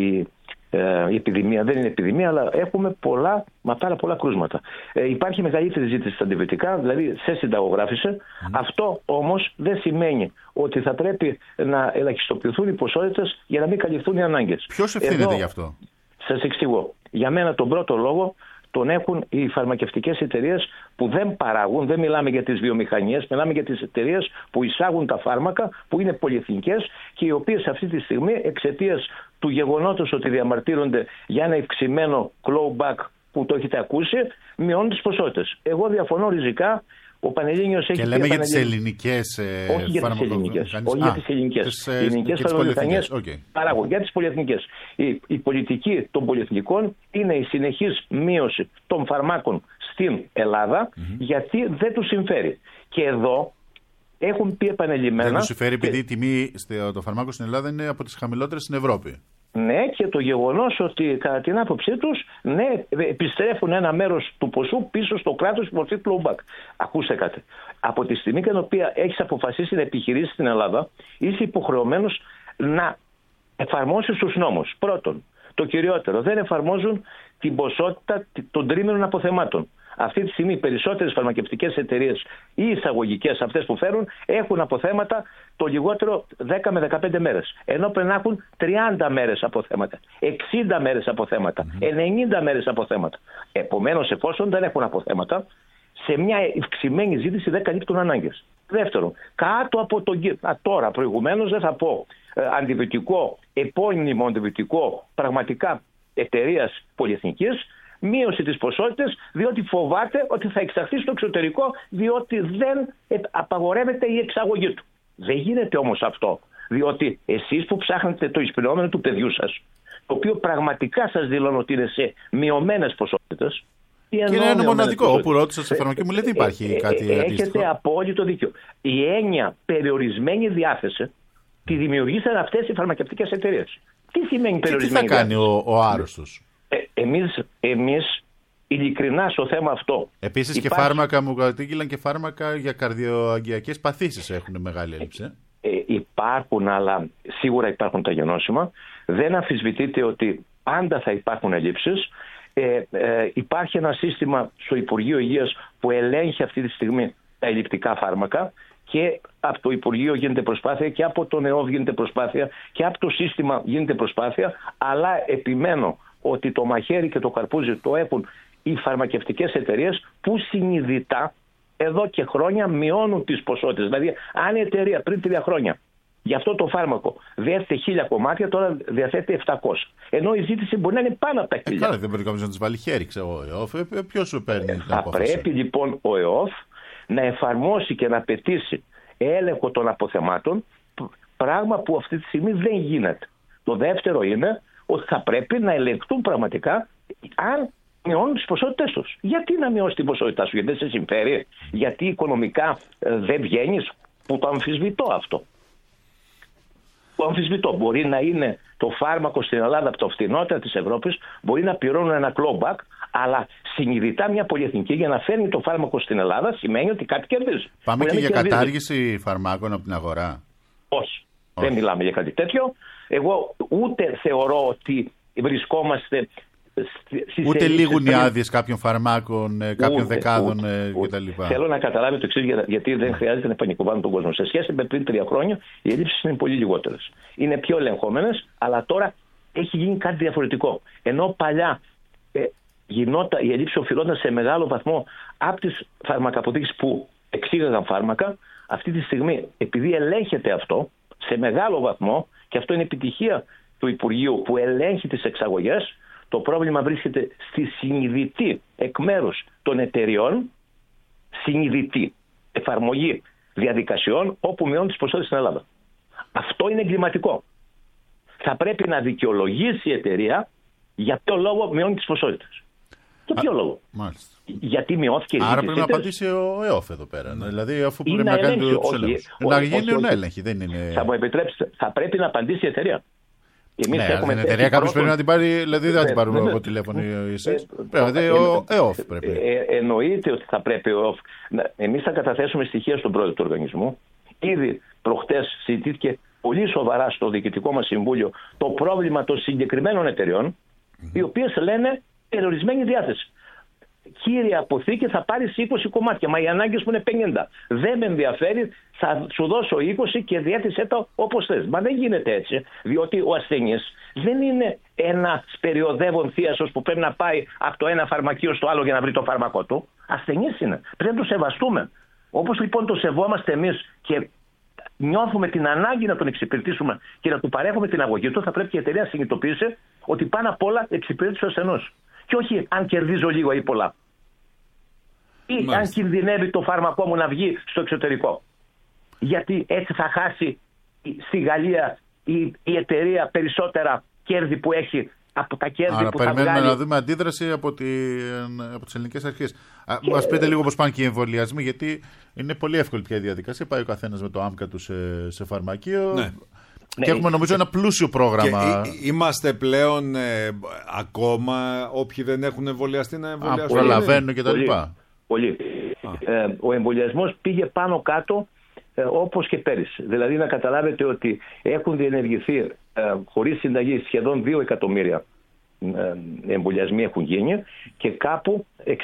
η επιδημία δεν είναι επιδημία, αλλά έχουμε πάρα πολλά κρούσματα. Υπάρχει μεγαλύτερη ζήτηση στα αντιβιωτικά, δηλαδή σε συνταγογράφησε. Αυτό όμως δεν σημαίνει ότι θα πρέπει να ελαχιστοποιηθούν οι ποσότητες για να μην καλυφθούν οι ανάγκες. Ποιος ευθύνεται γι' αυτό? Σας εξηγώ. Για μένα τον πρώτο λόγο τον έχουν οι φαρμακευτικές εταιρείες που δεν παράγουν, δεν μιλάμε για τις βιομηχανίες, μιλάμε για τις εταιρείες που εισάγουν τα φάρμακα, που είναι πολυεθνικές και οι οποίες αυτή τη στιγμή, εξαιτίας του γεγονότος ότι διαμαρτύρονται για ένα ευξημένο clawback που το έχετε ακούσει, μειώνουν τις ποσότητες. Εγώ διαφωνώ ριζικά. Ο Πανελλήνιος έχει. Και λέμε για τις ελληνικές όχι για τις ελληνικές. Όχι για τις ελληνικές. Οι ελληνικές φαρμακοβιομηχανίες παράγουν. Για τις πολυεθνικές. Η πολιτική των πολυεθνικών είναι η συνεχής μείωση των φαρμάκων στην Ελλάδα, γιατί δεν τους συμφέρει. Και εδώ έχουν πει επανελειμμένα. Δεν τους συμφέρει επειδή η τιμή των φαρμάκων στην Ελλάδα είναι από τις χαμηλότερες στην Ευρώπη. Ναι, και το γεγονός ότι κατά την άποψή τους, ναι, επιστρέφουν ένα μέρος του ποσού πίσω στο κράτος που μορφή clawback. Ακούστε κάτι. Από τη στιγμή την οποία έχεις αποφασίσει να επιχειρήσεις στην Ελλάδα, είσαι υποχρεωμένος να εφαρμόσεις τους νόμους. Πρώτον, το κυριότερο, δεν εφαρμόζουν την ποσότητα των τρίμηνων αποθεμάτων. Αυτή τη στιγμή οι περισσότερες φαρμακευτικές εταιρείες ή εισαγωγικές, αυτές που φέρουν, έχουν αποθέματα το λιγότερο 10 με 15 μέρες. Ενώ πρέπει να έχουν 30 μέρες αποθέματα, 60 μέρες αποθέματα, 90 μέρες αποθέματα. Επομένως, εφόσον δεν έχουν αποθέματα, σε μια ευξημένη ζήτηση δεν καλύπτουν ανάγκες. Δεύτερον, κάτω από τον τώρα προηγουμένως δεν θα πω αντιβιωτικό, επώνυμο αντιβιωτικό πραγματικά εταιρείας πολυεθνικής, μείωση της ποσότητας, διότι φοβάται ότι θα εξαχθεί στο εξωτερικό, διότι δεν απαγορεύεται η εξαγωγή του. Δεν γίνεται όμως αυτό, διότι εσείς που ψάχνετε το εισπνεώμενο του παιδιού σας, το οποίο πραγματικά σας δηλώνω ότι είναι σε μειωμένες ποσότητες. Και είναι ένα μοναδικό, όπου ρώτησα σε φαρμακείο μου λέει δεν υπάρχει κάτι αντίστοιχο. Έχετε απόλυτο δίκιο. Η έννοια περιορισμένη διάθεση τη δημιουργήσαν αυτές οι φαρμακευτικές εταιρείες. Τι σημαίνει περιορισμένη διάθεση? Τι θα κάνει ο άρρωστος? Εμείς ειλικρινά στο θέμα αυτό. Επίσης και φάρμακα μου κατήγγειλαν και φάρμακα για καρδιοαγγειακές παθήσεις έχουν μεγάλη έλλειψη. Υπάρχουν, αλλά σίγουρα υπάρχουν τα γενώσιμα. Δεν αμφισβητείτε ότι πάντα θα υπάρχουν ελλείψεις. Υπάρχει ένα σύστημα στο Υπουργείο Υγείας που ελέγχει αυτή τη στιγμή τα ελλειπτικά φάρμακα και από το Υπουργείο γίνεται προσπάθεια και από τον ΕΟΒ γίνεται προσπάθεια και από το σύστημα γίνεται προσπάθεια, αλλά επιμένω ότι το μαχαίρι και το καρπούζι το έχουν οι φαρμακευτικές εταιρείες που συνειδητά εδώ και χρόνια μειώνουν τις ποσότητες. Δηλαδή, αν η εταιρεία πριν 3 χρόνια για αυτό το φάρμακο διέθετε 1000 κομμάτια, τώρα διαθέτει 700. Ενώ η ζήτηση μπορεί να είναι πάνω από τα 1000. Καλά, δεν μπορεί κάποιος να τις βάλει χέρι, ξέρω ο ΕΟΦ. Ποιος σου παίρνει την απόφαση? Θα πρέπει λοιπόν ο ΕΟΦ να εφαρμόσει και να απαιτήσει έλεγχο των αποθεμάτων Πράγμα που αυτή τη στιγμή δεν γίνεται. Το δεύτερο είναι ότι θα πρέπει να ελεγχθούν πραγματικά αν μειώνουν τις ποσότητες τους. Γιατί να μειώσει την ποσότητά σου, γιατί δεν σε συμφέρει, γιατί οικονομικά δεν βγαίνεις, που το αμφισβητώ αυτό. Το αμφισβητώ. Μπορεί να είναι το φάρμακο στην Ελλάδα από το φθηνότερα της Ευρώπης, μπορεί να πληρώνουν ένα clawback, αλλά συνειδητά μια πολυεθνική για να φέρνει το φάρμακο στην Ελλάδα σημαίνει ότι κάτι κερδίζει. Πάμε και για κατάργηση φαρμάκων από την αγορά. Όχι. Δεν μιλάμε για κάτι τέτοιο. Εγώ ούτε θεωρώ ότι βρισκόμαστε ούτε λίγουν οι άδειες κάποιων φαρμάκων, κάποιων δεκάδων κτλ. Θέλω να καταλάβει το εξής, γιατί δεν χρειάζεται να πανικοβάλλουν τον κόσμο. Σε σχέση με πριν 3 χρόνια, οι ελλείψεις είναι πολύ λιγότερες. Είναι πιο ελεγχόμενες, αλλά τώρα έχει γίνει κάτι διαφορετικό. Ενώ παλιά η ελλείψη οφειλόταν σε μεγάλο βαθμό από τις φαρμακαποθήκες που εξήγαγαν φάρμακα, αυτή τη στιγμή, επειδή ελέγχεται αυτό σε μεγάλο βαθμό, και αυτό είναι επιτυχία του Υπουργείου που ελέγχει τις εξαγωγές, το πρόβλημα βρίσκεται στη συνειδητή εκ μέρους των εταιριών, συνειδητή εφαρμογή διαδικασιών όπου μειώνουν τις ποσότητες στην Ελλάδα. Αυτό είναι εγκληματικό. Θα πρέπει να δικαιολογήσει η εταιρεία για ποιο λόγο μειώνει τις ποσότητες. Για ποιο λόγο. Μάλιστα. Γιατί μειώθηκε η άρα πρέπει να απαντήσει ο ΕΟΦ εδώ πέρα. Δηλαδή, αφού πρέπει να κάνει τους έλεγχους. Να γίνει έλεγχη. Θα μου επιτρέψετε, θα πρέπει να απαντήσει η εταιρεία. Εμείς έχουμε την εταιρεία κάποιος πρέπει να την πάρει, δηλαδή δεν θα την πάρουμε από τηλέφωνο εσείς. Πρέπει ο ΕΟΦ πρέπει. Εννοείται ότι θα πρέπει ο ΕΟΦ. Εμείς θα καταθέσουμε στοιχεία στον πρόεδρο του οργανισμού. Ήδη προχτές συζητήθηκε πολύ σοβαρά στο διοικητικό μας συμβούλιο το πρόβλημα των συγκεκριμένων εταιρεών, οι οποίες λένε περιορισμένη διάθεση. Κύριε αποθήκη, θα πάρεις 20 κομμάτια, μα οι ανάγκες μου είναι 50. Δεν με ενδιαφέρει, θα σου δώσω 20 και διέθεσέ το όπως θες. Μα δεν γίνεται έτσι, διότι ο ασθενής δεν είναι ένα περιοδεύον θίασος που πρέπει να πάει από το ένα φαρμακείο στο άλλο για να βρει το φάρμακό του. Ασθενής είναι. Πρέπει να το σεβαστούμε. Όπως λοιπόν το σεβόμαστε εμείς και νιώθουμε την ανάγκη να τον εξυπηρετήσουμε και να του παρέχουμε την αγωγή του, θα πρέπει και η εταιρεία να συνειδητοποιήσει ότι πάνω απ' όλα εξυπηρέτηση του ασθενούς. Και όχι αν κερδίζω λίγο ή πολλά. Ή αν κινδυνεύει το φάρμακό μου να βγει στο εξωτερικό. Γιατί έτσι θα χάσει στη Γαλλία η εταιρεία περισσότερα κέρδη που έχει από τα κέρδη άρα, που θα βγάλει. περιμένουμε να δούμε αντίδραση από τις ελληνικές αρχές. Μας πείτε λίγο πώς πάνε και οι εμβολιασμοί, γιατί είναι πολύ εύκολη πια η διαδικασία. Πάει ο καθένας με το άμκα του σε φαρμακείο. Ναι. Και έχουμε νομίζω ένα πλούσιο πρόγραμμα. Και είμαστε πλέον ακόμα όποιοι δεν έχουν εμβολιαστεί να εμβολιαστούν. Προλαβαίνουν κτλ. Πολύ. Ο εμβολιασμός πήγε πάνω κάτω όπως και πέρυσι. Δηλαδή να καταλάβετε ότι έχουν διενεργηθεί χωρίς συνταγή σχεδόν 2 εκατομμύρια εμβολιασμοί έχουν γίνει και κάπου 600.000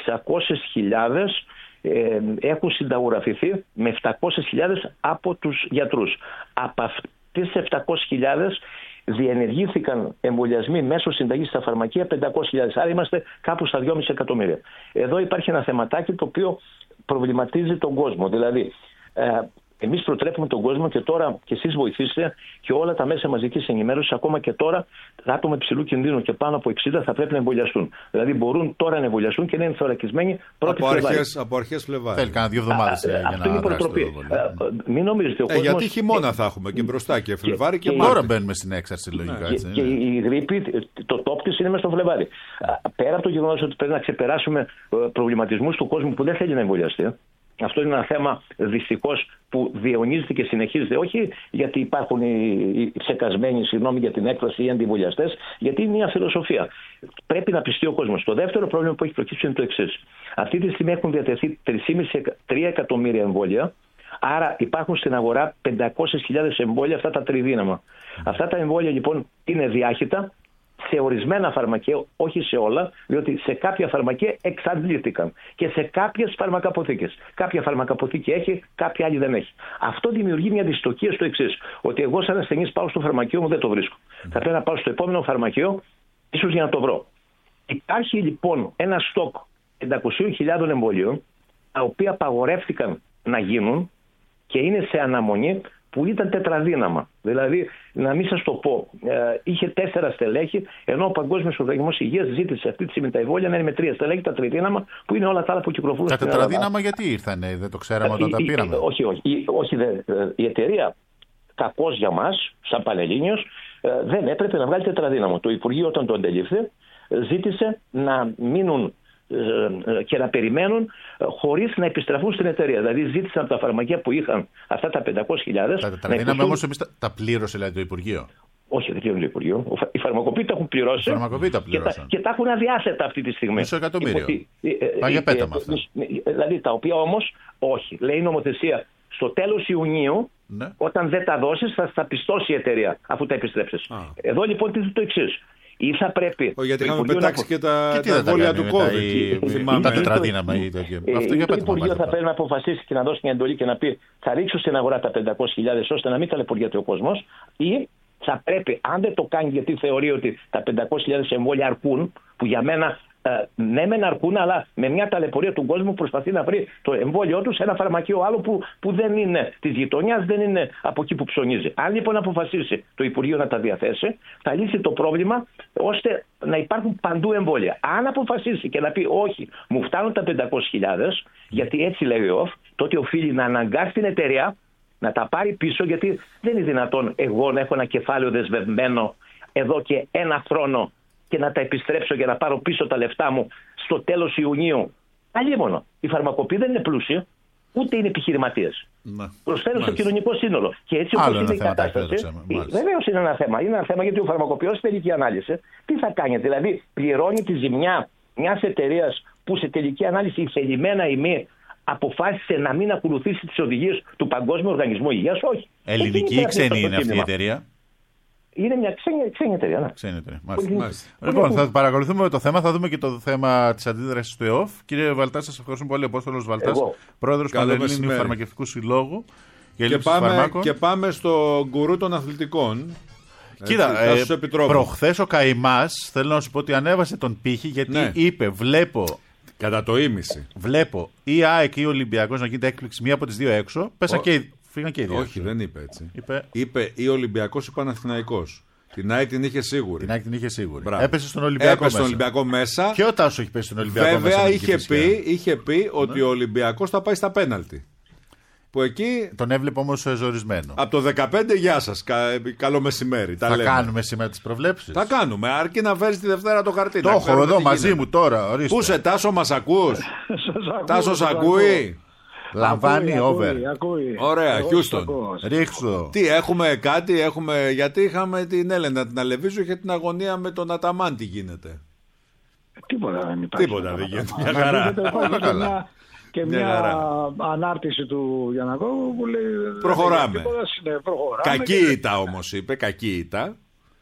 έχουν συνταγογραφηθεί με 700.000 από τους γιατρούς. Από αυτές τις 700.000 διενεργήθηκαν εμβολιασμοί μέσω συνταγής στα φαρμακεία 500.000. Άρα είμαστε κάπου στα 2,5 εκατομμύρια. Εδώ υπάρχει ένα θεματάκι το οποίο προβληματίζει τον κόσμο. Δηλαδή, εμείς προτρέπουμε τον κόσμο και τώρα και εσείς βοηθήστε και όλα τα μέσα μαζικής ενημέρωσης, ακόμα και τώρα, τα άτομα υψηλού κινδύνου και πάνω από 60 θα πρέπει να εμβολιαστούν. Δηλαδή μπορούν τώρα να εμβολιαστούν και να είναι θωρακισμένοι από αρχές Φλεβάρι. Θέλει κάνα 2 εβδομάδες για να δράσει. Μην νομίζετε ο κόσμος. Γιατί χειμώνα θα έχουμε και μπροστά και Φλεβάρι και Μάρτιο. Τώρα μπαίνουμε στην έξαρση λογικά. Και η γρίπη, το top της είναι μέσα στο Φλεβάρι. Πέρα από το γεγονός ότι πρέπει να ξεπεράσουμε προβληματισμούς του κόσμου που δεν θέλει να εμβολιαστεί. Αυτό είναι ένα θέμα δυστυχώς που διαιωνίζεται και συνεχίζεται. Όχι γιατί υπάρχουν οι ψεκασμένοι, συγγνώμη για την έκφραση, οι αντιβολιαστές, γιατί είναι μια φιλοσοφία. Πρέπει να πιστεί ο κόσμος. Το δεύτερο πρόβλημα που έχει προκύψει είναι το εξής. Αυτή τη στιγμή έχουν διατεθεί 3,5 εκατομμύρια εμβόλια. Άρα υπάρχουν στην αγορά 500.000 εμβόλια, αυτά τα τριδύναμα. Αυτά τα εμβόλια λοιπόν είναι διάχυτα. Σε ορισμένα φαρμακεία, όχι σε όλα, διότι σε κάποια φαρμακεία εξαντλήθηκαν και σε κάποιες φαρμακαποθήκες. Κάποια φαρμακαποθήκη έχει, κάποια άλλη δεν έχει. Αυτό δημιουργεί μια δυστοκία στο εξής, ότι εγώ σαν ασθενής πάω στο φαρμακείο μου, δεν το βρίσκω. Θα πρέπει να πάω στο επόμενο φαρμακείο, ίσως για να το βρω. Υπάρχει λοιπόν ένα στόκ 500.000 εμβολίων, τα οποία απαγορεύτηκαν να γίνουν και είναι σε αναμονή, που ήταν τετραδύναμα. Δηλαδή, να μην σας το πω, είχε 4 στελέχη, ενώ ο Παγκόσμιος Οργανισμός Υγείας ζήτησε αυτή τη στιγμή τα εμβόλια να είναι με 3 στελέχη, τα τριδύναμα, που είναι όλα τα άλλα που κυκλοφορούν στην Ελλάδα. Τα τετραδύναμα γιατί ήρθανε, δεν το ξέραμε όταν τα πήραμε. Όχι. Η εταιρεία κακός για μας, σαν Πανελλήνιος, δεν έπρεπε να βγάλει τετραδύναμο. Το Υπουργείο, όταν το αντελήφθη, ζήτησε να μείνουν και να περιμένουν χωρίς να επιστραφούν στην εταιρεία. Δηλαδή ζήτησαν από τα φαρμακεία που είχαν αυτά τα 500.000. Τα τετραδύναμα όμως τα πλήρωσε, δηλαδή, το Υπουργείο. Όχι, δεν πλήρωνε το Υπουργείο. Οι φαρμακοποιοί τα έχουν πληρώσει. Και τα έχουν αδιάθετα αυτή τη στιγμή. Μισό εκατομμύριο. Πάει για πέταμα αυτά. Δηλαδή τα οποία όμως όχι. Λέει η νομοθεσία στο τέλος Ιουνίου, ναι, όταν δεν τα δώσεις θα πιστώσει η εταιρεία αφού τα επιστρέψεις. Εδώ λοιπόν τι το εξής. Ή θα πρέπει. Γιατί είχαμε πετάξει και τα εμβόλια του COVID. Τα τετραδύναμα ή τέτοια. Το Υπουργείο θα πρέπει να αποφασίσει και να δώσει μια εντολή και να πει θα ρίξω στην αγορά τα 500.000 ώστε να μην ταλαιπωριέται ο κόσμος, ή θα πρέπει, αν δεν το κάνει γιατί θεωρεί ότι τα 500.000 εμβόλια αρκούν, που για μένα ναι μεν αρκούν, αλλά με μια ταλαιπωρία του κόσμου προσπαθεί να βρει το εμβόλιο του σε ένα φαρμακείο άλλο που δεν είναι της γειτονιάς, δεν είναι από εκεί που ψωνίζει. Αν λοιπόν αποφασίσει το Υπουργείο να τα διαθέσει, θα λύσει το πρόβλημα ώστε να υπάρχουν παντού εμβόλια. Αν αποφασίσει και να πει όχι, μου φτάνουν τα 500.000, γιατί έτσι λέει ο ΟΦ, τότε οφείλει να αναγκάσει την εταιρεία να τα πάρει πίσω, γιατί δεν είναι δυνατόν εγώ να έχω ένα κεφάλαιο δεσμευμένο εδώ και ένα χρόνο και να τα επιστρέψω για να πάρω πίσω τα λεφτά μου στο τέλος Ιουνίου. Αλλήμωνο. Οι φαρμακοποιοί δεν είναι πλούσιοι, ούτε είναι επιχειρηματίες. Προσφέρουν στο κοινωνικό σύνολο. Και έτσι όπως είναι η κατάσταση. Βεβαίως είναι ένα θέμα. Είναι ένα θέμα γιατί ο φαρμακοποιός στη τελική ανάλυση τι θα κάνει. Δηλαδή πληρώνει τη ζημιά μιας εταιρείας που σε τελική ανάλυση θελημένα ή μη αποφάσισε να μην ακολουθήσει τις οδηγίες του Παγκόσμιου Οργανισμού Υγείας. Όχι. Ελληνική ή ξένη είναι αυτή η εταιρεία? Είναι μια ξένη εταιρεία. Ναι. Ξένη εταιρεία. Λοιπόν, θα παρακολουθούμε το θέμα, θα δούμε και το θέμα της αντίδρασης του ΕΟΦ. Κύριε Βαλτά, σας ευχαριστούμε πολύ. Απόστολος Βαλτάς, πρόεδρος του Πανελλήνιου Φαρμακευτικού Συλλόγου. Και πάμε στο γκουρού των αθλητικών. Κοίτα, προχθές ο Καϊμάς, θέλω να σου πω ότι ανέβασε τον πύχη γιατί είπε, βλέπω. Κατά το ίμιση. Βλέπω ή ΑΕΚ ή Ολυμπιακός να γίνεται έκπληξη μία από τις δύο έξω. Φύγαν και οι δύο. Όχι, δεν είπε έτσι. Είπε ή Ολυμπιακός ή Παναθηναϊκός. Την ΑΕΚ την είχε σίγουρη. Έπεσε στον Ολυμπιακό μέσα. Και ο Τάσο έχει πέσει στον Ολυμπιακό μέσα. Βέβαια είχε πει ότι ο Ολυμπιακός θα πάει στα πέναλτι. Που εκεί. Τον έβλεπε όμως ζορισμένο. Από το 15, γεια σας. Καλό μεσημέρι. Θα κάνουμε σήμερα τις προβλέψεις. Θα κάνουμε. Αρκεί να φέρεις τη Δευτέρα το χαρτί. Το έχω εδώ μαζί μου τώρα. Ορίστε. Πού σε Τάσο, μας ακούς? Τάσος ακούει. Λαμβάνει over. Ωραία, Χιούστον. Ρίξω. Τι έχουμε γιατί είχαμε την Έλενα την Αλεβίζου και την αγωνία με τον Αταμάν. Τι γίνεται? Τίποτα δεν υπάρχει. Τίποτα δεν γίνεται. Μια χαρά. Και μια ανάρτηση του Γιαννακόπουλου που λέει προχωράμε. Κακή ήττα όμως είπε, κακή ήττα.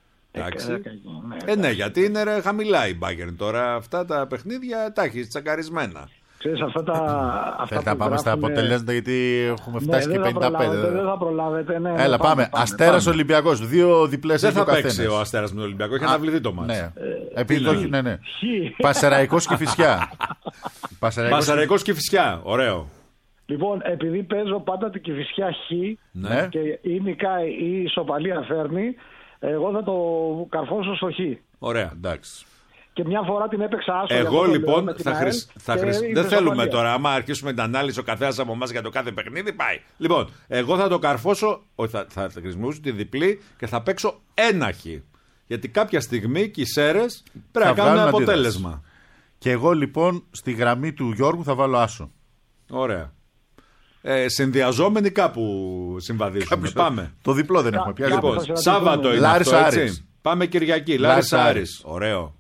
Ναι, γιατί είναι χαμηλά η Bayern τώρα. Αυτά τα παιχνίδια τα έχει τσακαρισμένα. Ξέρεις, αυτά θα πάμε στα αποτελέσματα γιατί έχουμε φτάσει και 55. Δεν θα προλάβετε. Ναι, έλα, πάμε. Αστέρας Ολυμπιακός. Δύο διπλές έχει ο καθένας. Δεν θα παίξει ο Αστέρας με τον Ολυμπιακό. Έχει αναβληθεί το μάτς. Ναι. Πασεραϊκός και Κηφισιά. Πασεραϊκός και Κηφισιά. Ωραίο. Λοιπόν, επειδή παίζω πάντα την Κηφισιά Χ και ή νικάει ή ισοπαλία φέρνει, εγώ θα το καρφώσω στο Χ. Ωραία, εντάξει. Και μια φορά την έπαιξα άσο. Εγώ λοιπόν δεν θέλουμε τώρα. Άμα αρχίσουμε την ανάλυση ο καθένας από εμάς για το κάθε παιχνίδι, πάει. Λοιπόν, εγώ θα το καρφώσω. Θα χρησιμοποιήσω τη διπλή και θα παίξω ένα Χ. Γιατί κάποια στιγμή και οι Σέρες πρέπει να κάνουν αποτέλεσμα. Και εγώ λοιπόν στη γραμμή του Γιώργου θα βάλω άσο. Ωραία. Συνδυαζόμενοι κάπου συμβαδίζουμε. Πάμε. Το διπλό δεν έχουμε πια. Λοιπόν, Σάββατο είναι αυτό, έτσι. Πάμε Κυριακή. Λάρις Άρης. Ωραίο.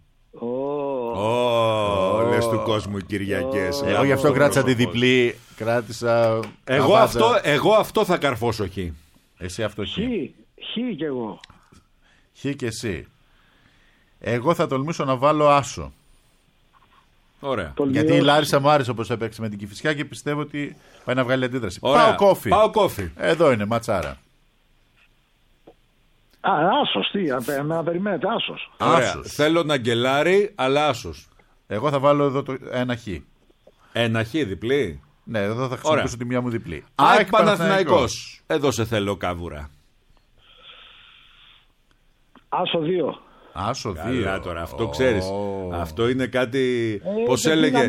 Λες του κόσμου οι Κυριακές. Εγώ γι' αυτό κράτησα τη διπλή. Κράτησα. Εγώ αυτό θα καρφώσω Χ. Εσύ αυτό Χ. Χ κι εγώ. Χ και εσύ. Εγώ θα τολμήσω να βάλω άσο. Ωραία. Γιατί η Λάρισα μου άρεσε όπως έπαιξε με την Κηφισιά και πιστεύω ότι πάει να βγάλει αντίδραση. Πάω κόφι. Εδώ είναι ματσάρα. Άσος, να περιμένετε, άσος. Θέλω να γκελάρει, αλλά άσος. Εγώ θα βάλω εδώ ένα Χ. Ένα Χ διπλή. Ναι, εδώ θα χρησιμοποιήσω τη μία μου διπλή. ΑΕΚ Παναθηναϊκός. Εδώ σε θέλω κάβουρα. Άσο 2. Άσο 2. Καλά τώρα, αυτό ξέρεις. Αυτό είναι κάτι. Πώς έλεγε.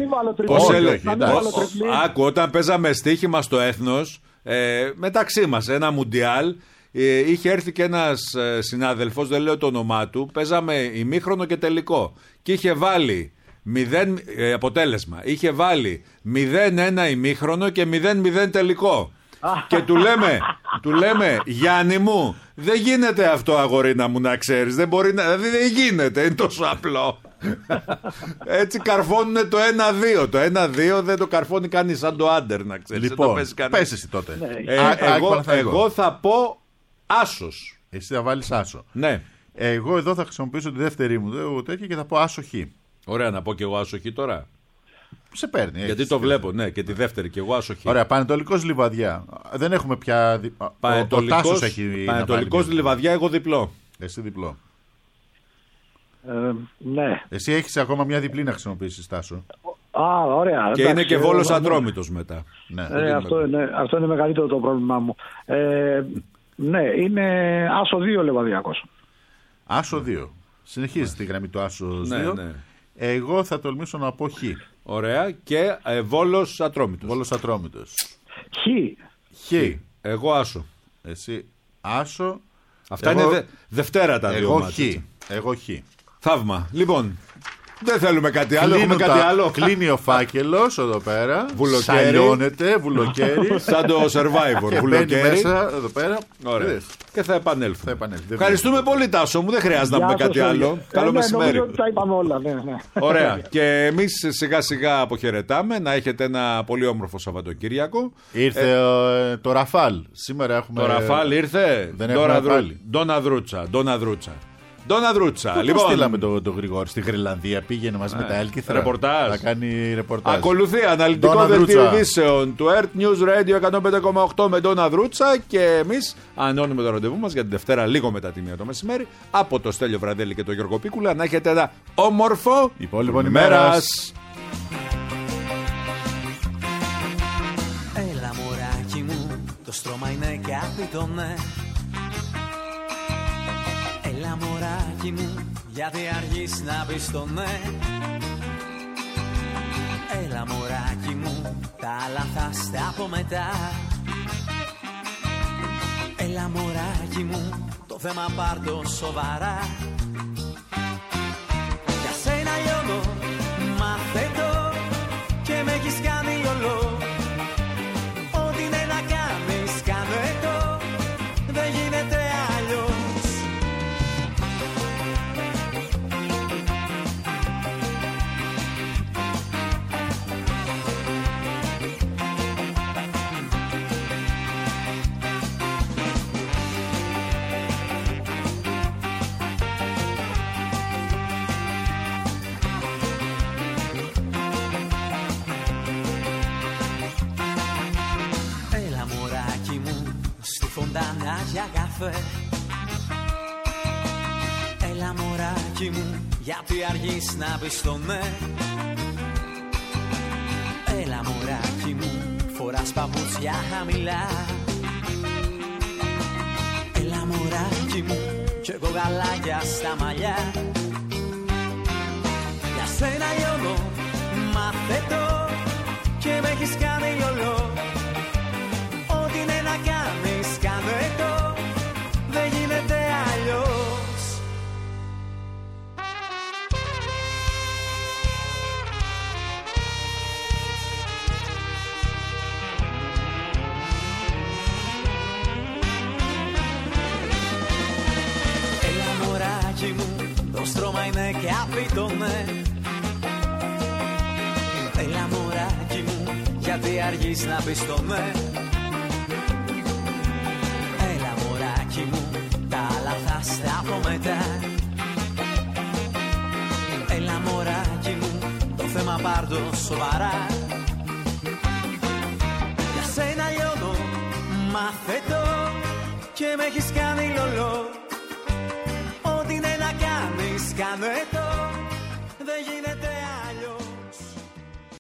Άκου, όταν παίζαμε στοίχημα στο Έθνος, μεταξύ μας ένα μουντιάλ, είχε έρθει και ένας συνάδελφος, δεν λέω το όνομά του, παίζαμε ημίχρονο και τελικό. Και είχε βάλει αποτέλεσμα. Είχε βάλει 0-1 ημίχρονο και 0-0 τελικό. Και του λέμε, Γιάννη μου, δεν γίνεται αυτό, αγορίνα μου, να ξέρεις. Δεν μπορεί να. Δηλαδή δεν γίνεται, είναι τόσο απλό. Έτσι καρφώνουν το 1-2. Το 1-2 δεν το καρφώνει κανείς, σαν το άντερ, να ξέρεις. Λοιπόν, πες εσύ τότε. Εγώ θα πω άσος. Εσύ θα βάλεις άσο. Ναι. Εγώ εδώ θα χρησιμοποιήσω τη δεύτερη μου τέτοια και θα πω άσο χ. Ωραία, να πω και εγώ άσο χ τώρα. Σε παίρνει. Γιατί το βλέπω, ναι, και τη δεύτερη και εγώ άσο χ. Ωραία, Πανετολικός Λιβαδιά. Δεν έχουμε πια. Πανετολικός Λιβαδιά, εγώ διπλό. Εσύ διπλό. Ναι. Εσύ έχεις ακόμα μια διπλή να χρησιμοποιήσεις, Τάσο. Ωραία. Και είναι και Βόλος Ατρόμητος μετά. Ναι. Αυτό είναι μεγαλύτερο το πρόβλημά μου. Ναι, είναι άσο 2 Λεβαδιακός. Άσο 2. Συνεχίζει τη γραμμή του άσο 2. Ναι. Εγώ θα τολμήσω να πω χ. Ωραία. Και Βόλος Ατρόμητος. Βόλος Ατρόμητος. Χ. Εγώ άσο. Εσύ άσο. Αυτά είναι Δευτέρα τα δύο μάτια. Εγώ χ. Θαύμα. Λοιπόν, δεν θέλουμε κάτι άλλο. Έχουμε κάτι άλλο. Κλείνει ο φάκελος εδώ πέρα. Βουλοκαίρι. Σαλιώνεται, βουλοκαίρι. Σαν το Survivor. Και μπαίνει μέσα εδώ πέρα. Ωραία. Και θα επανέλθουμε. Ευχαριστούμε πολύ, Τάσο μου. Δεν χρειάζεται να πούμε κάτι άλλο. Καλό μεσημέρι. Νομίζω ότι τα είπαμε όλα. Ναι. Ωραία. Και εμείς σιγά σιγά αποχαιρετάμε. Να έχετε ένα πολύ όμορφο Σαββατοκύριακο. Ήρθε το Ραφάλ. Σήμερα έχουμε. Το Ραφάλ ήρθε. Ντόνα Δρούτσα. Λοιπόν, στείλαμε τον Γρηγόρη στη Γρυλανδία. Πήγαινε μαζί με τα Έλκυθρα. Ρεπορτάζ. Θα κάνει ρεπορτάζ. Ακολουθεί αναλυτικό δελτίο ειδήσεων του Earth News Radio 105,8 με Ντόνα Δρούτσα. Και εμείς ανώνουμε το ραντεβού μας για την Δευτέρα λίγο μετά τη 1 το μεσημέρι. Από το Στέλιο Βραδέλη και τον Γιώργο Πίκουλα. Να έχετε ένα όμορφο υπόλοιπο ημέρας. Έλα μωράκι μου, το στρώμα είναι καπιτονέ. Έλα μωράκι μου, γιατί αργείς να πεις το ναι. Έλα μωράκι μου, τα άλλα θα στα πω μετά. Έλα μωράκι μου, το θέμα πάρ' το σοβαρά. Για σένα λιώνω, μάθε το και με έχεις κάνει λιολό. Ό,τι είναι να κάνεις, κάνε το, δεν γίνεται αλλιώς. Φοντάνα για καφέ. Έλα μωράκι μου, γιατί αργείς να πεις το ναι. Έλα μωράκι μου, φοράς παπούτσια χαμηλά. Έλα μωράκι μου, κι εγώ γαλάκια στα μαλλιά. Για σένα λιώνω, μάθε το και με έχεις κάνει λιολό. Ό,τι είναι να κάνεις, κάνε το, δεν γίνεται αλλιώς. Έλα μωράκι μου, το στρώμα είναι και απίτονε. Έλα μωράκι μου, γιατί αργείς να πεις το ναι. Τα άλλα θα στα πω μετά. Έλα μωράκι μου, το θέμα πάρ' το σοβαρά.